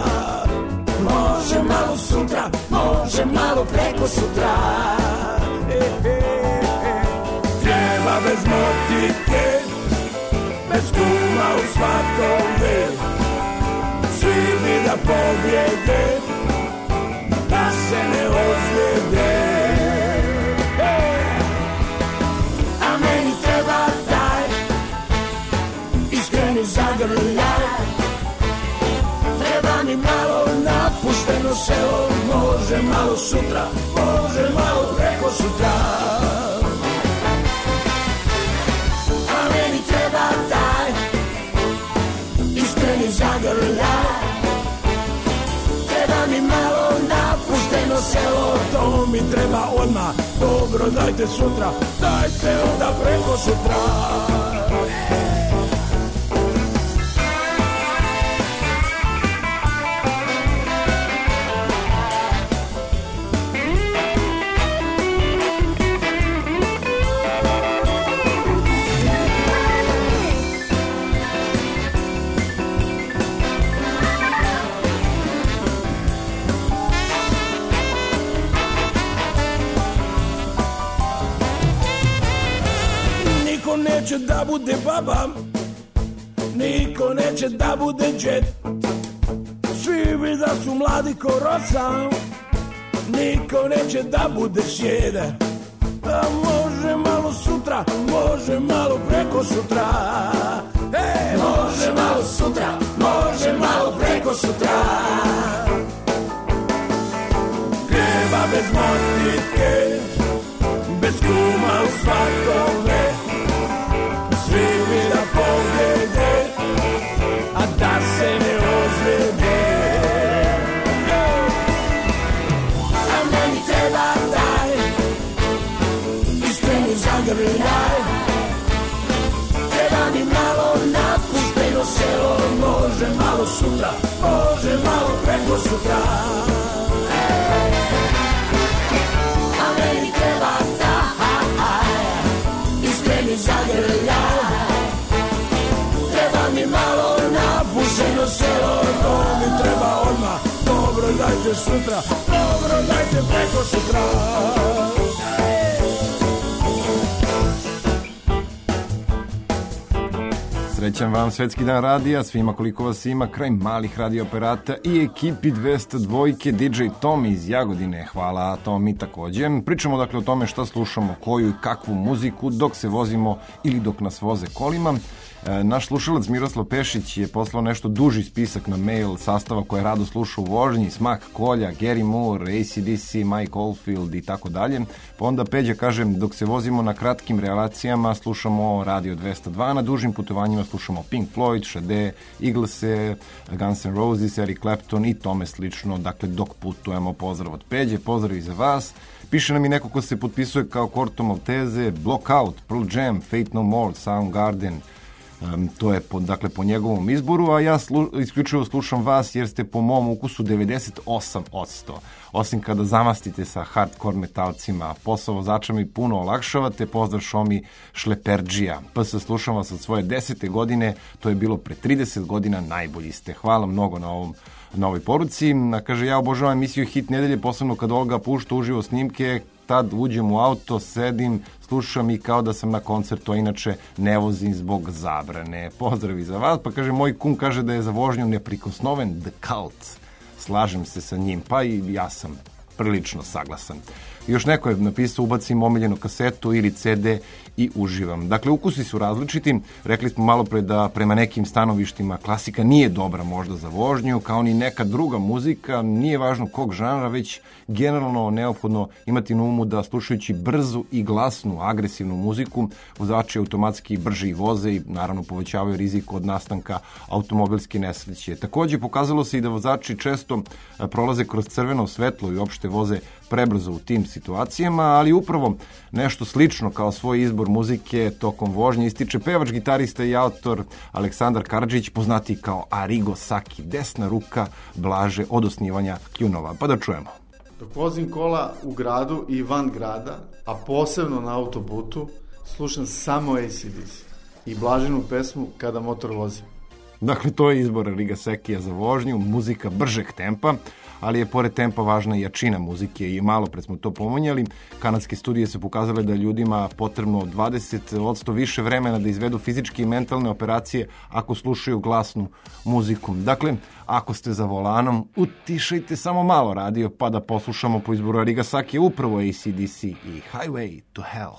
Može malo sutra, može malo preko sutra. E, e, e. Treba bez motike, bez kuma u svatove. Svi bi da pobjede, da se ne ozljede. E, a meni treba taj iskreni zagrljaj. Treba mi malo napušteno selo. Može malo sutra, može malo preko sutra. A meni treba taj iskreni zagrljaj. Treba mi malo napušteno selo. To mi treba odmah, dobro dajte sutra. Dajte onda preko sutra. Neće da bude baba, niko neće da bude džed. Svi bi da su mladi ko rosa, niko neće da bude sjede. A može malo sutra, može malo preko sutra. E, može malo sutra, može malo preko sutra. Treba bez motike, bez kuma u svatove. Svi bi da pobjede, a da se ne ozljede. A meni treba taj iskreni zagrljaj. Treba mi malo napušteno selo. Može malo sutra, može malo preko sutra. A meni treba taj iskreni zagrljaj. Treba mi malo napušteno selo. To mi treba odmah, dobro dajte sutra. Dobro dajte preko sutra. Srećan vam Svetski dan radija, svima koliko vas ima, kraj malih radio operata i ekipi dvesta dva, D J Tomi iz Jagodine. Hvala Tomi također. Pričamo dakle o tome šta slušamo, koju i kakvu muziku dok se vozimo ili dok nas voze kolima. Naš slušalac Miroslav Pešić je poslao nešto duži spisak na mail sastava koje rado sluša u vožnji: Smak Kolja, Gary Moore, A C D C, Mike Oldfield i tako dalje. Pa onda Peđa kaže, dok se vozimo na kratkim relacijama slušamo Radio dvesta dva, na dužim putovanjima slušamo Pink Floyd, Sade, Eaglese, Guns N' Roses, Eric Clapton i tome slično. Dakle, dok putujemo, pozdrav od Peđe, pozdrav i za vas. Piše nam i neko ko se potpisuje kao Corto Maltese, Blockout, Pearl Jam, Fate No More, Soundgarden. Um, to je po, dakle po njegovom izboru, a ja slu, isključivo slušam vas jer ste po mom ukusu devedeset osam posto. Osim kada zamastite sa hardcore metalcima, posao vozača mi puno olakšavate. Pozdrav Šomi Šleperdžija. Pa se slušam vas od svoje desete godine, to je bilo pre trideset godina, najbolji ste. Hvala mnogo na ovom na ovoj poruci. A kaže, ja obožavam emisiju Hit nedelje, posebno kad Olga pušta uživo snimke. Tad uđem u auto, sedim, slušam i kao da sam na koncertu, a inače ne vozim zbog zabrane. Pozdravi za vas. Pa kaže, moj kum kaže da je za vožnju neprikosnoven The Cult. Slažem se sa njim, pa i ja sam prilično saglasan. još neko je napisao ubacim omiljenu kasetu ili ce de i uživam. Dakle, ukusi su različiti. Rekli smo malo pre da prema nekim stanovištima klasika nije dobra možda za vožnju, kao ni neka druga muzika, nije važno kog žanra, već generalno neophodno imati na umu da slušajući brzu i glasnu, agresivnu muziku, vozači automatski brže voze i naravno povećavaju rizik od nastanka automobilske nesreće. Takođe, pokazalo se i da vozači često prolaze kroz crveno svetlo i uopšte voze prebrzo u tim situacijama, ali upravo nešto slično kao svoj izbor muzike tokom vožnje ističe pevač, gitarista i autor Aleksandar Karadžić, poznati kao Arrigo Sacchi, desna ruka Blaže od osnivanja Kljunova. Pa da čujemo. Dok vozim kola u gradu i van grada, a posebno na autoputu, slušam samo A C D C i Blažinu pesmu Kada motor vozi. Dakle, to je izbor Arriga Sacchija za vožnju, muzika bržeg tempa, ali je pored tempa važna i jačina muzike i malo pred smo to pominjali. Kanadske studije su pokazale da ljudima potrebno dvadeset posto više vremena da izvedu fizičke i mentalne operacije ako slušaju glasnu muziku. Dakle, ako ste za volanom, utišajte samo malo radio pa da poslušamo po izboru Arriga Sacchija upravo A C D C i Highway to Hell.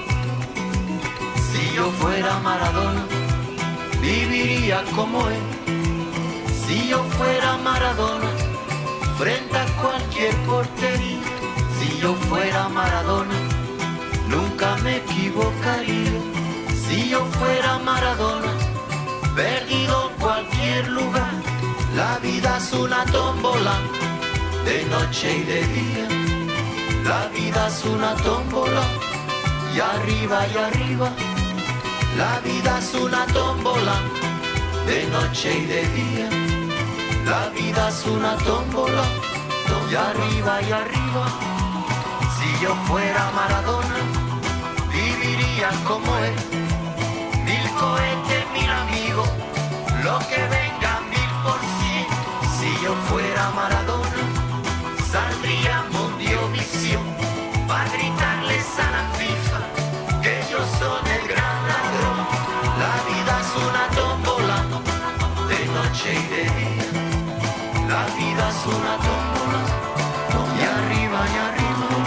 Maradona viviría como él, Si yo fuera Maradona, frente a cualquier portería, si yo fuera Maradona, nunca me equivocaría. Si yo fuera Maradona, perdido en cualquier lugar, la vida es una tómbola, de noche y de día. La vida es una tómbola, y arriba y arriba. La vida es una tómbola, de noche y de día. La vida es una tómbola, y arriba y arriba. Si yo fuera Maradona, viviría como él. Mil cohetes, mil amigos, lo que venga mil por cien. Si yo fuera Maradona, saldría Mundiovisión para gritarles a la FIFA que ellos son el gran ladrón. La vida es una tómbola, de noche y de día. La vida es una tómbola, y arriba y arriba.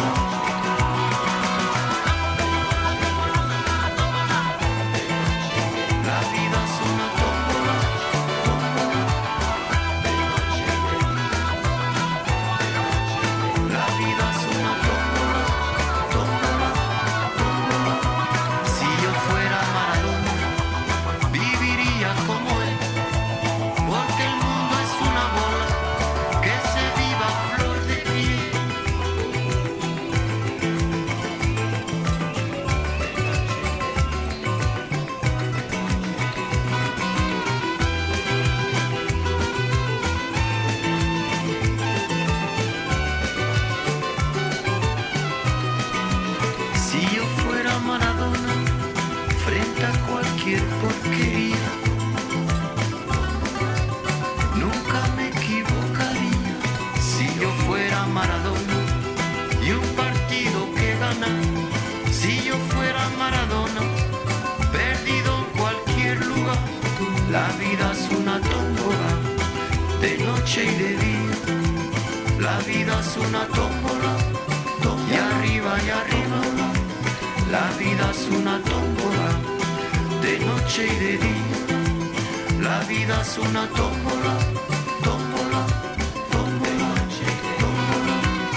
La vida es una tómbola, de noche y de día. La vida es una tómbola, y arriba y arriba. La vida es una tómbola, de noche y de día. La vida es una tómbola, tómbola, tómbola, tómbola.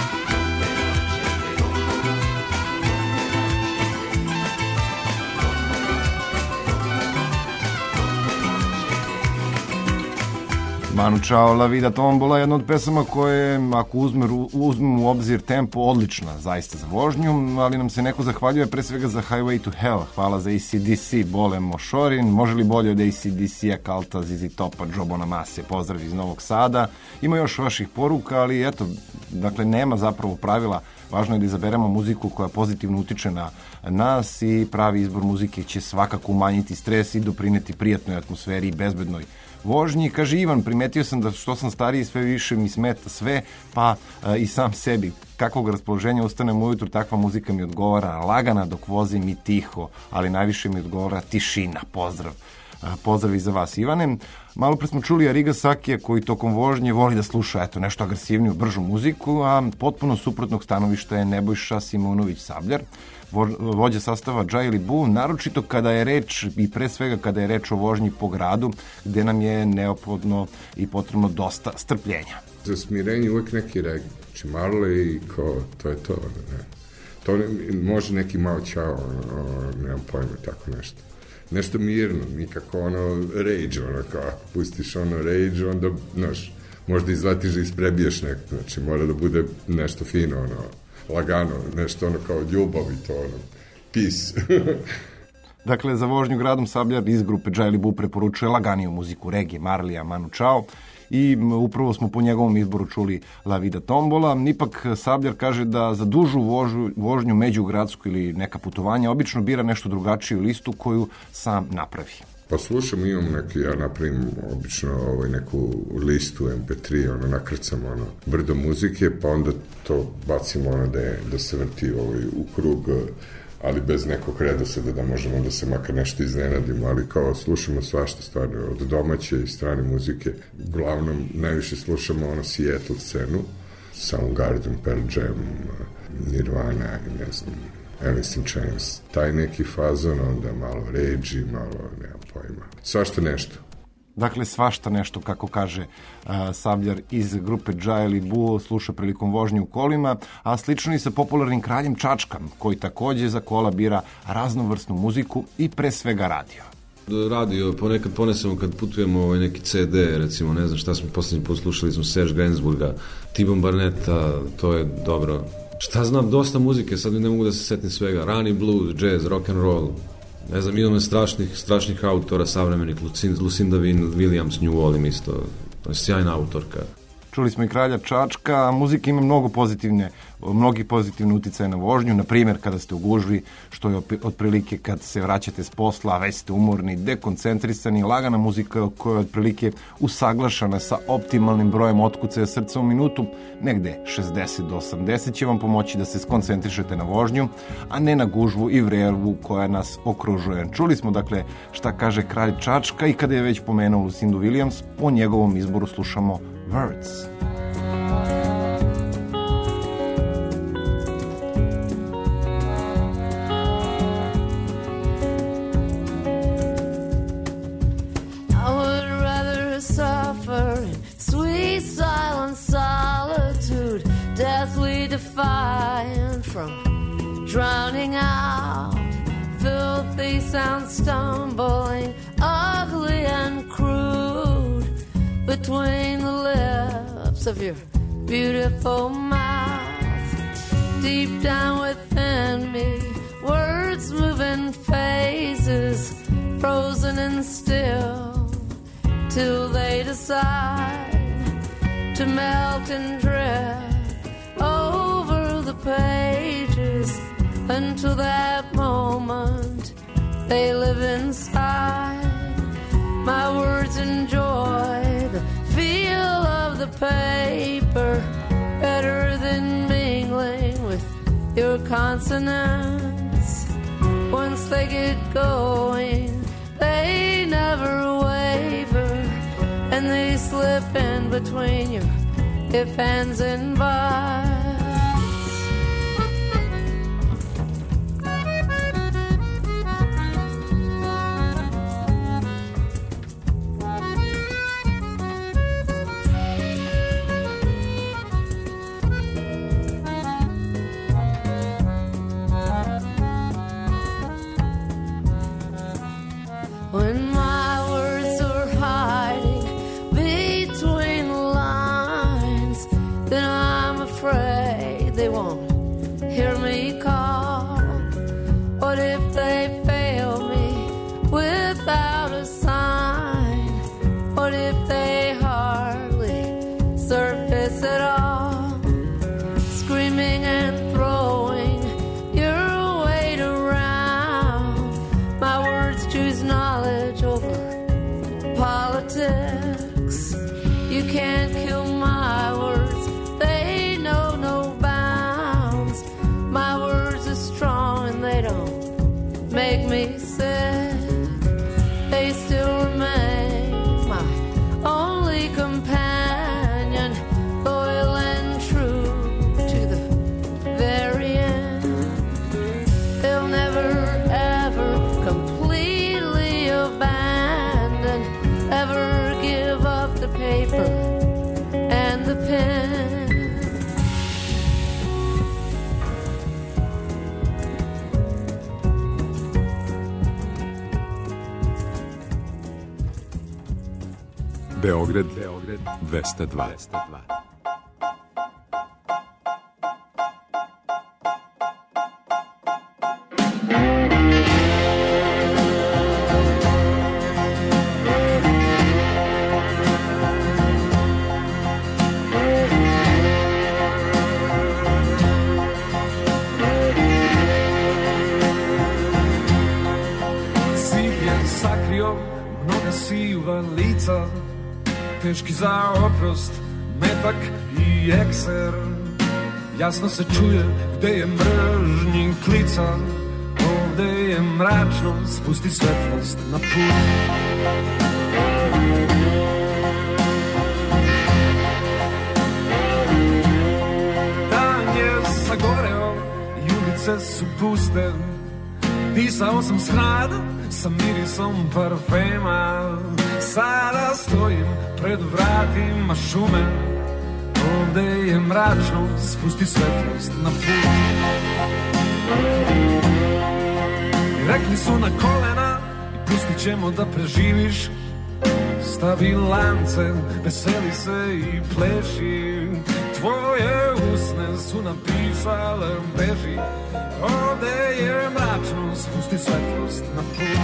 Manu Chao, La vida tombola, jedna od pesama koje, ako uzmemo uzme u obzir tempo, odlična zaista za vožnju, ali nam se neko zahvaljuje pre svega za Highway to Hell. Hvala za A C D C, Bole Mošorin, može li bolje od A C D C-a, Kalta, Zizi Topa, Joe Bonamassa, pozdrav iz Novog Sada. Ima još vaših poruka, ali eto, dakle, nema zapravo pravila. Važno je da izaberemo muziku koja pozitivno utiče na nas i pravi izbor muzike će svakako umanjiti stres i doprineti prijatnoj atmosferi i bezbednoj vožnji. Kaže Ivan, primetio sam da što sam stariji sve više mi smeta sve, pa a, i sam sebi. Kakvog raspoloženja ustanem ujutru, takva muzika mi odgovara, lagana dok vozim i tiho, ali najviše mi odgovara tišina. Pozdrav. A, pozdrav i za vas, Ivane. Malo pre smo čuli Ariga Sakija koji tokom vožnje voli da sluša eto, nešto agresivniju, bržu muziku, a potpuno suprotnog stanovišta je Nebojša Simonović Sabljar, vođa sastava Džajli Bu, naročito kada je reč i pre svega kada je reč o vožnji po gradu, gde nam je neophodno i potrebno dosta strpljenja. Za smirenje uvek neki regi, znači Marley i ko, to je to. Ne. To ne, može neki malo čao, ono, nemam pojma, tako nešto. Nešto mirno, nikako ono rage, ono kao ako pustiš ono rage, onda, znaš, možda izletiš da isprebiješ neko, znači mora da bude nešto fino, ono, lagano, nešto ono kao ljubav i to ono, peace. Dakle, za vožnju gradom Sabljar iz grupe Džajli Bu preporučuje laganiju muziku, regije, Marlija, Manu Chao i upravo smo po njegovom izboru čuli La Vida Tombola. Ipak Sabljar kaže da za dužu vožu, vožnju međugradsku ili neka putovanja obično bira nešto drugačiju listu koju sam napravi. Pa slušam, imam neki, ja napravim obično ovaj, neku listu em pe tri, ono, nakrcam ono, brdo muzike, pa onda to bacimo ono da, je, da se vrti ovaj, u krug, ali bez nekog redoseda da možemo da se makar nešto iznenadimo, ali kao slušamo svašta stvarno, od domaće i strane muzike. Uglavnom, najviše slušamo ono Seattle scenu, Soundgarden, Pearl Jam, Nirvana i ne znam, Alice in Chains, taj neki fazon, onda malo Rage, malo, nemam pojma, svašta nešto. Dakle, svašta nešto, kako kaže a, Sabljar iz grupe Dža ili Buo, sluša prilikom vožnje u kolima, a slično i sa popularnim kraljem Čačka, koji takođe za kola bira raznovrsnu muziku i pre svega radio. Radio, ponekad ponesemo kad putujemo ovaj neki ce de, recimo, ne znam šta smo poslednji put slušali, smo Serge Gainsbourga, T-Bone Barnetta, to je dobro. Šta znam, dosta muzike, sad ne mogu da se setim svega, rani blues, jazz, rock and roll, ne znam, imamo strašnih, strašnih autora, savremenih, Lucinda Williams, nju volim isto, to je sjajna autorka. Čuli smo i kralja Čačka, a muzika ima mnogo pozitivne, mnogi pozitivne uticaje na vožnju, na primjer kada ste u gužvi, što je otprilike kad se vraćate s posla, već ste umorni, dekoncentrisani, lagana muzika koja je otprilike usaglašana sa optimalnim brojem otkucaja srca u minutu, negde šezdeset do osamdeset će vam pomoći da se skoncentrišete na vožnju, a ne na gužvu i vrevu koja nas okružuje. Čuli smo dakle šta kaže kralj Čačka i kada je već pomenuo Lucindu Williams, po njegovom izboru slušamo Words. Defiant from drowning out filthy sounds stumbling ugly and crude between the lips of your beautiful mouth. Deep down within me words move in phases frozen and still till they decide to melt and drift over the pages until that moment they live inside. My words enjoy the feel of the paper better than mingling with your consonants. Once they get going, they never waver, and they slip in between your if, ands, and buts. When my words are hiding between the lines, then I'm afraid they won't hear me call. What if they fail me without a sign? What if they hardly surface at all? Screaming and throwing your weight around. My words choose knowledge over politics. You can't kill my words, they know no bounds. My words are strong and they don't make me sick. They still remain my only companion, loyal and true to the very end. They'll never ever completely abandon, ever give up the paper and the pen. Beograd, Beograd dvesta dva. Siv je sakrio mnoga siva lica, teški za oprost, metak i ekser. Jasno se čuje gde je mržnji klica, ovde je mračno, spusti svetlost na put. Dan je sagoreo i ulice su puste. Pisao sam s hrada sa mirisom parfema. Sada stojim pred vratima šume, ovde je mračno, spusti svetlost na put. I rekli su na kolena i pustit ćemo da preživiš. Stavi lance, veseli se i pleši, tvoje usne su napisale beži. Ovde je mračno, spusti svetlost na put.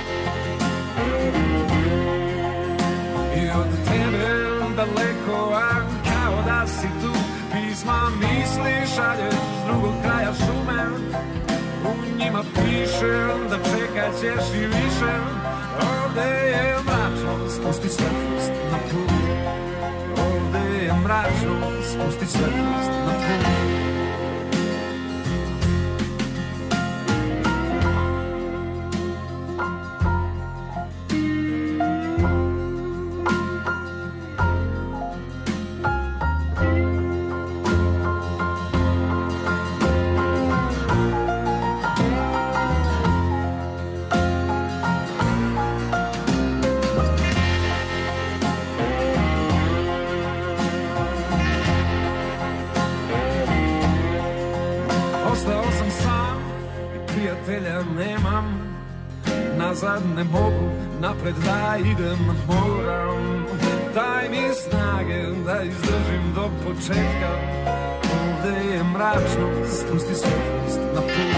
I od tebe daleko, a kao da si tu, pisma misli šalješ s drugog kraja šume. U njima piše da čekat ćeš i više. Ovde je mračno, spusti svetlost na put. Ovde je mračno, spusti svetlost na put. Nazad ne mogu, napred da idem moram. Daj mi snage da izdržim do početka. Ovde je mračno, spusti svetlost na put.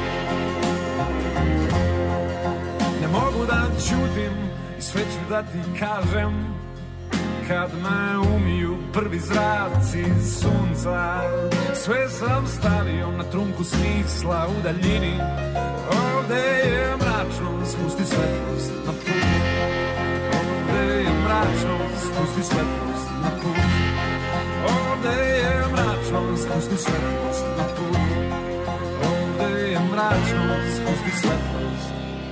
Ne mogu da ćutim i sve ću da ti kažem. Kad me umiju prvi zraci sunca, sve sam stavio na trunku smisla u daljini. Ovde je mračno, spusti svetlost na put. Ovde je mračno, spusti svetlost na put. Ovde je mračno, spusti svetlost na put. Ovde je mračno, spusti svetlost.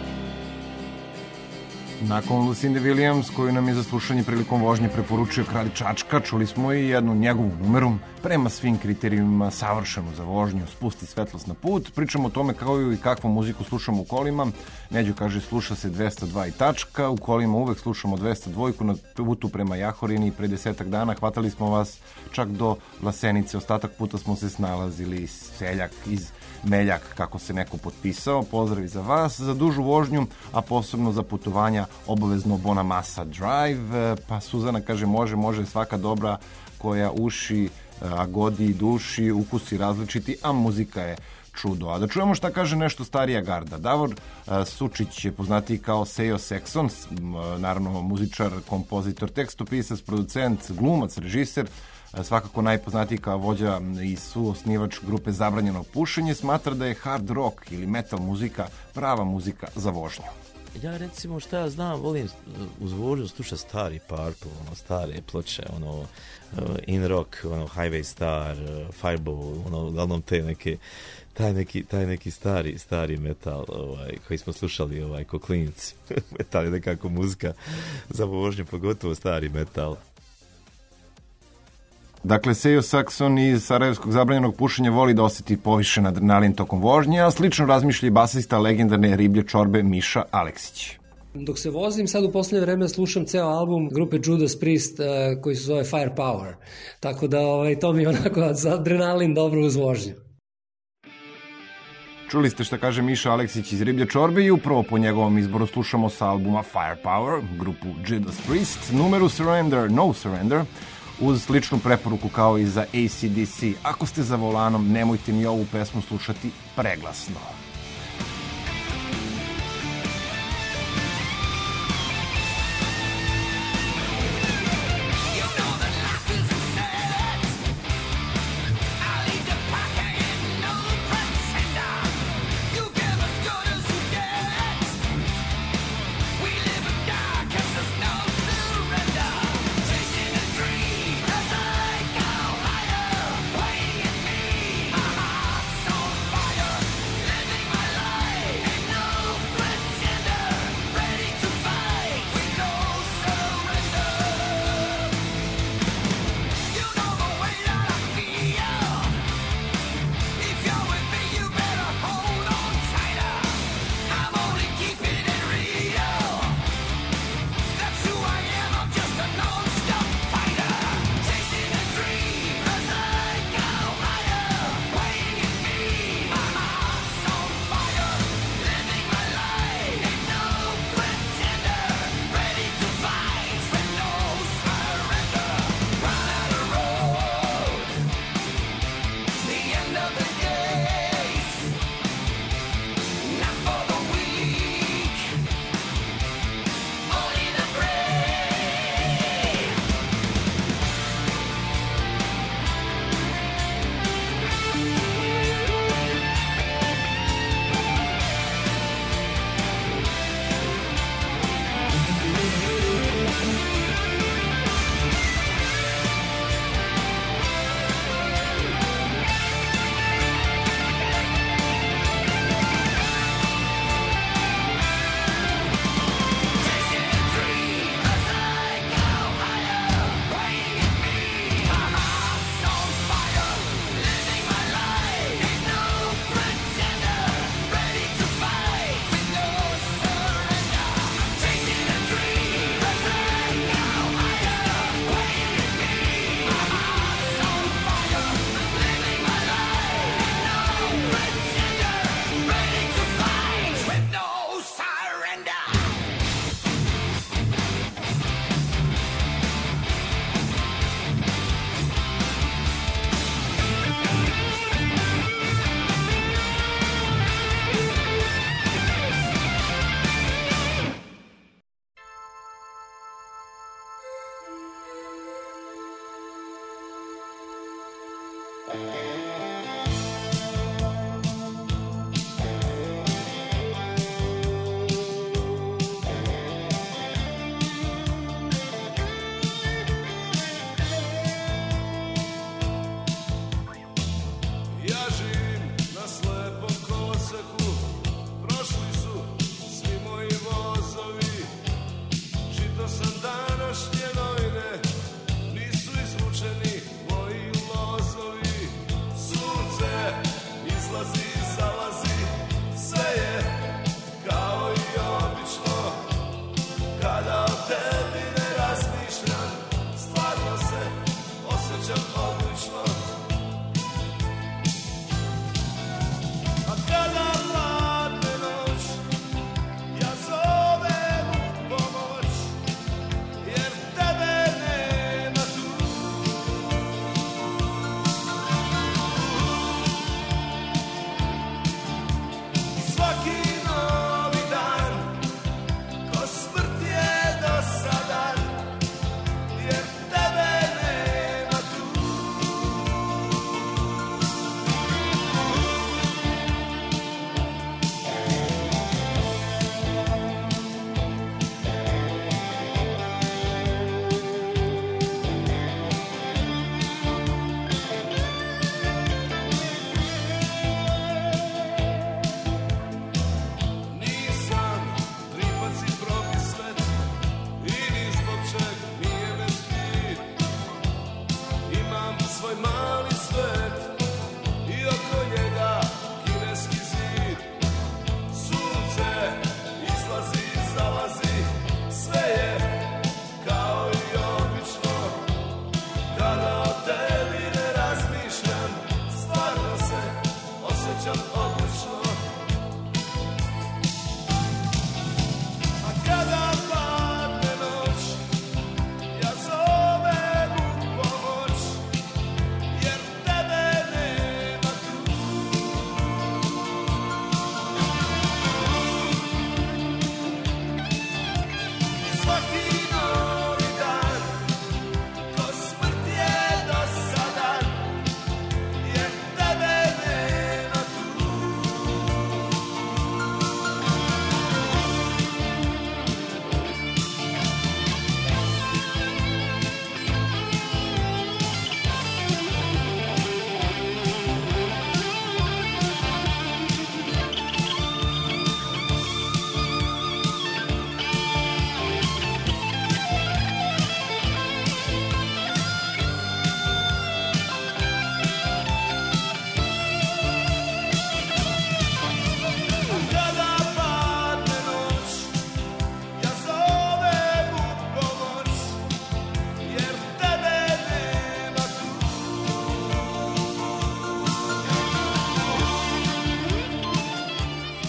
Nakon Lucinda Williams, koju nam je za slušanje prilikom vožnje preporučio Kralj Čačka, čuli smo i jednu njegovu numeru, prema svim kriterijima savršenu za vožnju, spusti svetlost na put. Pričamo o tome kao i kakvu muziku slušamo u kolima. Neđo kaže, sluša se dvesta dva i tačka, u kolima uvek slušamo dvesta dva na putu prema Jahorini. Pre desetak dana hvatali smo vas čak do Vlasenice, ostatak puta smo se snalazili iz Seljak, iz Meljak, kako se neko potpisao. Pozdravi za vas, za dužu vožnju, a posebno za putovanja obavezno Bonamassa Drive. Pa Suzana kaže, može, može, svaka dobra koja uši, a godi i duši, ukusi različiti, a muzika je čudo. A da čujemo šta kaže nešto starija garda. Davor Sučić je poznatiji kao Sejo Saxon, naravno muzičar, kompozitor, tekstopisac, producent, glumac, režiser, svakako najpoznatiji kao vođa i suosnivač grupe Zabranjeno pušenje, smatra da je hard rock ili metal muzika prava muzika za vožnju. Ja recimo šta ja znam, volim uz vožnju slušati stari Purple, ono, stare ploče, ono, uh, In Rock, ono, Highway Star, uh, Fireball, ono, uglavnom te neke, taj neki, taj neki stari, stari metal, ovaj, koji smo slušali, ovaj, ko klinci. Metal je nekako muzika za vožnju, pogotovo stari metal. Dakle, Sejo Saxon iz sarajevskog Zabranjenog pušenja voli da osjeti povišen adrenalin tokom vožnje, a slično razmišlja i basista legendarne Riblje čorbe Miša Aleksić. Dok se vozim, sad u posljednje vreme slušam ceo album grupe Judas Priest uh, koji se zove Firepower. Tako da ovaj, to mi je onako za adrenalin dobro uz vožnju. Čuli ste šta kaže Miša Aleksić iz Riblje čorbe i upravo po njegovom izboru slušamo sa albuma Firepower, grupu Judas Priest, numeru Surrender, No Surrender, uz sličnu preporuku kao i za A C D C. Ako ste za volanom, nemojte ni ovu pesmu slušati preglasno. Living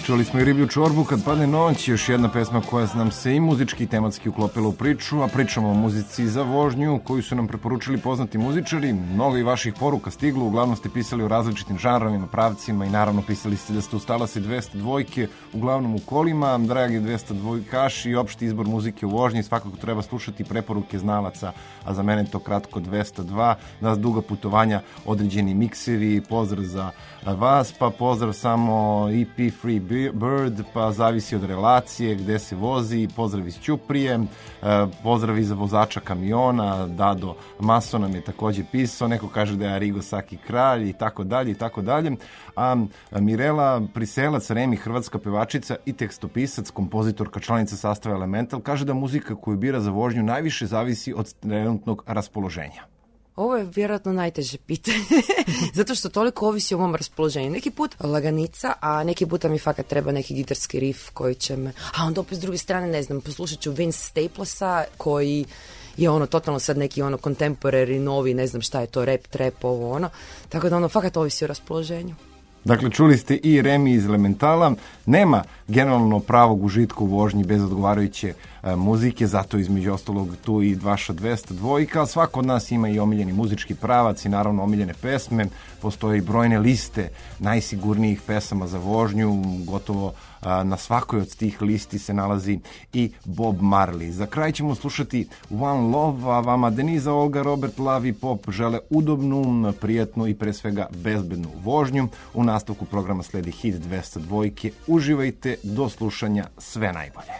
Čuli smo i Riblju čorbu, Kad padne noć, još jedna pesma koja nam se i muzički i tematski uklopila u priču, a pričamo o muzici za vožnju koju su nam preporučili poznati muzičari. Mnogo i vaših poruka stiglo, uglavnom ste pisali o različitim žanrovima, pravcima i naravno pisali ste da ste u Stalasi dvesta dvojke, uglavnom u kolima, dragi dvesta dvojkaši i opšti izbor muzike u vožnji, svakako treba slušati preporuke znalaca, a za mene to kratko dvesta dva, nas duga putovanja, određeni miksevi, pozdrav za vas, pa pozdrav samo E P Free Bird, pa zavisi od relacije, gde se vozi, pozdrav iz Ćuprije, pozdrav iz vozača kamiona, Dado Maso nam je takođe pisao, neko kaže da je Arrigo Saki kralj i tako dalje i tako dalje, a Mirela Priselac, Remi, hrvatska pevačica i tekstopisac, kompozitorka, članica sastava Elemental, kaže da muzika koju bira za vožnju najviše zavisi od trenutnog raspoloženja. Ovo je vjerojatno najteže pitanje, zato što toliko ovisi o mom raspoloženju. Neki put laganica, a neki puta mi fakat treba neki gitarski riff koji će me... A onda opet s druge strane, ne znam, poslušat ću Vince Staplesa koji je ono totalno sad neki ono contemporary, novi, ne znam šta je to, rap, trap, ovo ono. Tako da ono fakat ovisi o raspoloženju. Dakle, čuli ste i Remi iz Elementala. Nema generalno pravog užitka u vožnji bez odgovarajuće e, muzike, zato između ostalog tu i vaša dvesta dvojka. Svako od nas ima i omiljeni muzički pravac i naravno omiljene pesme. Postoje i brojne liste najsigurnijih pesama za vožnju, gotovo a, na svakoj od tih listi se nalazi i Bob Marley. Za kraj ćemo slušati One Love, a vama Deniza, Olga, Robert, Lavi, Pop žele udobnu, prijatnu i pre svega bezbednu vožnju. U nastavku programa sledi hit dvesta dvojke. Uživajte, do slušanja, sve najbolje.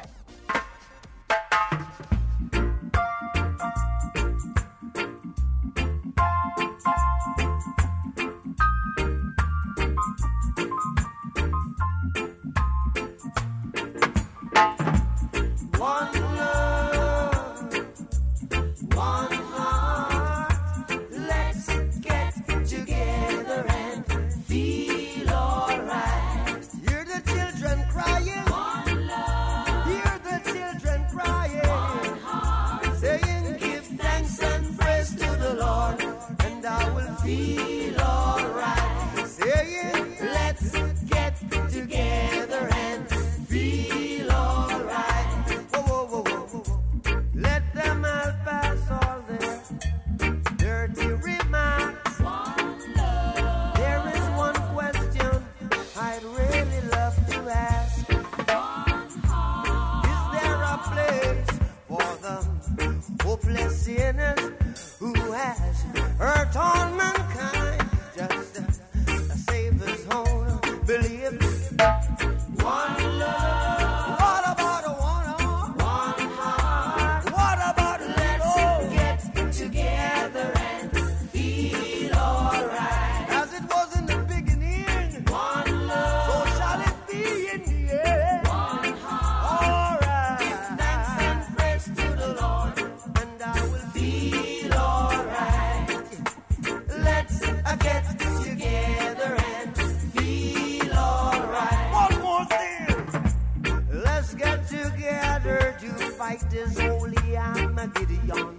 Fight this holy Armageddon.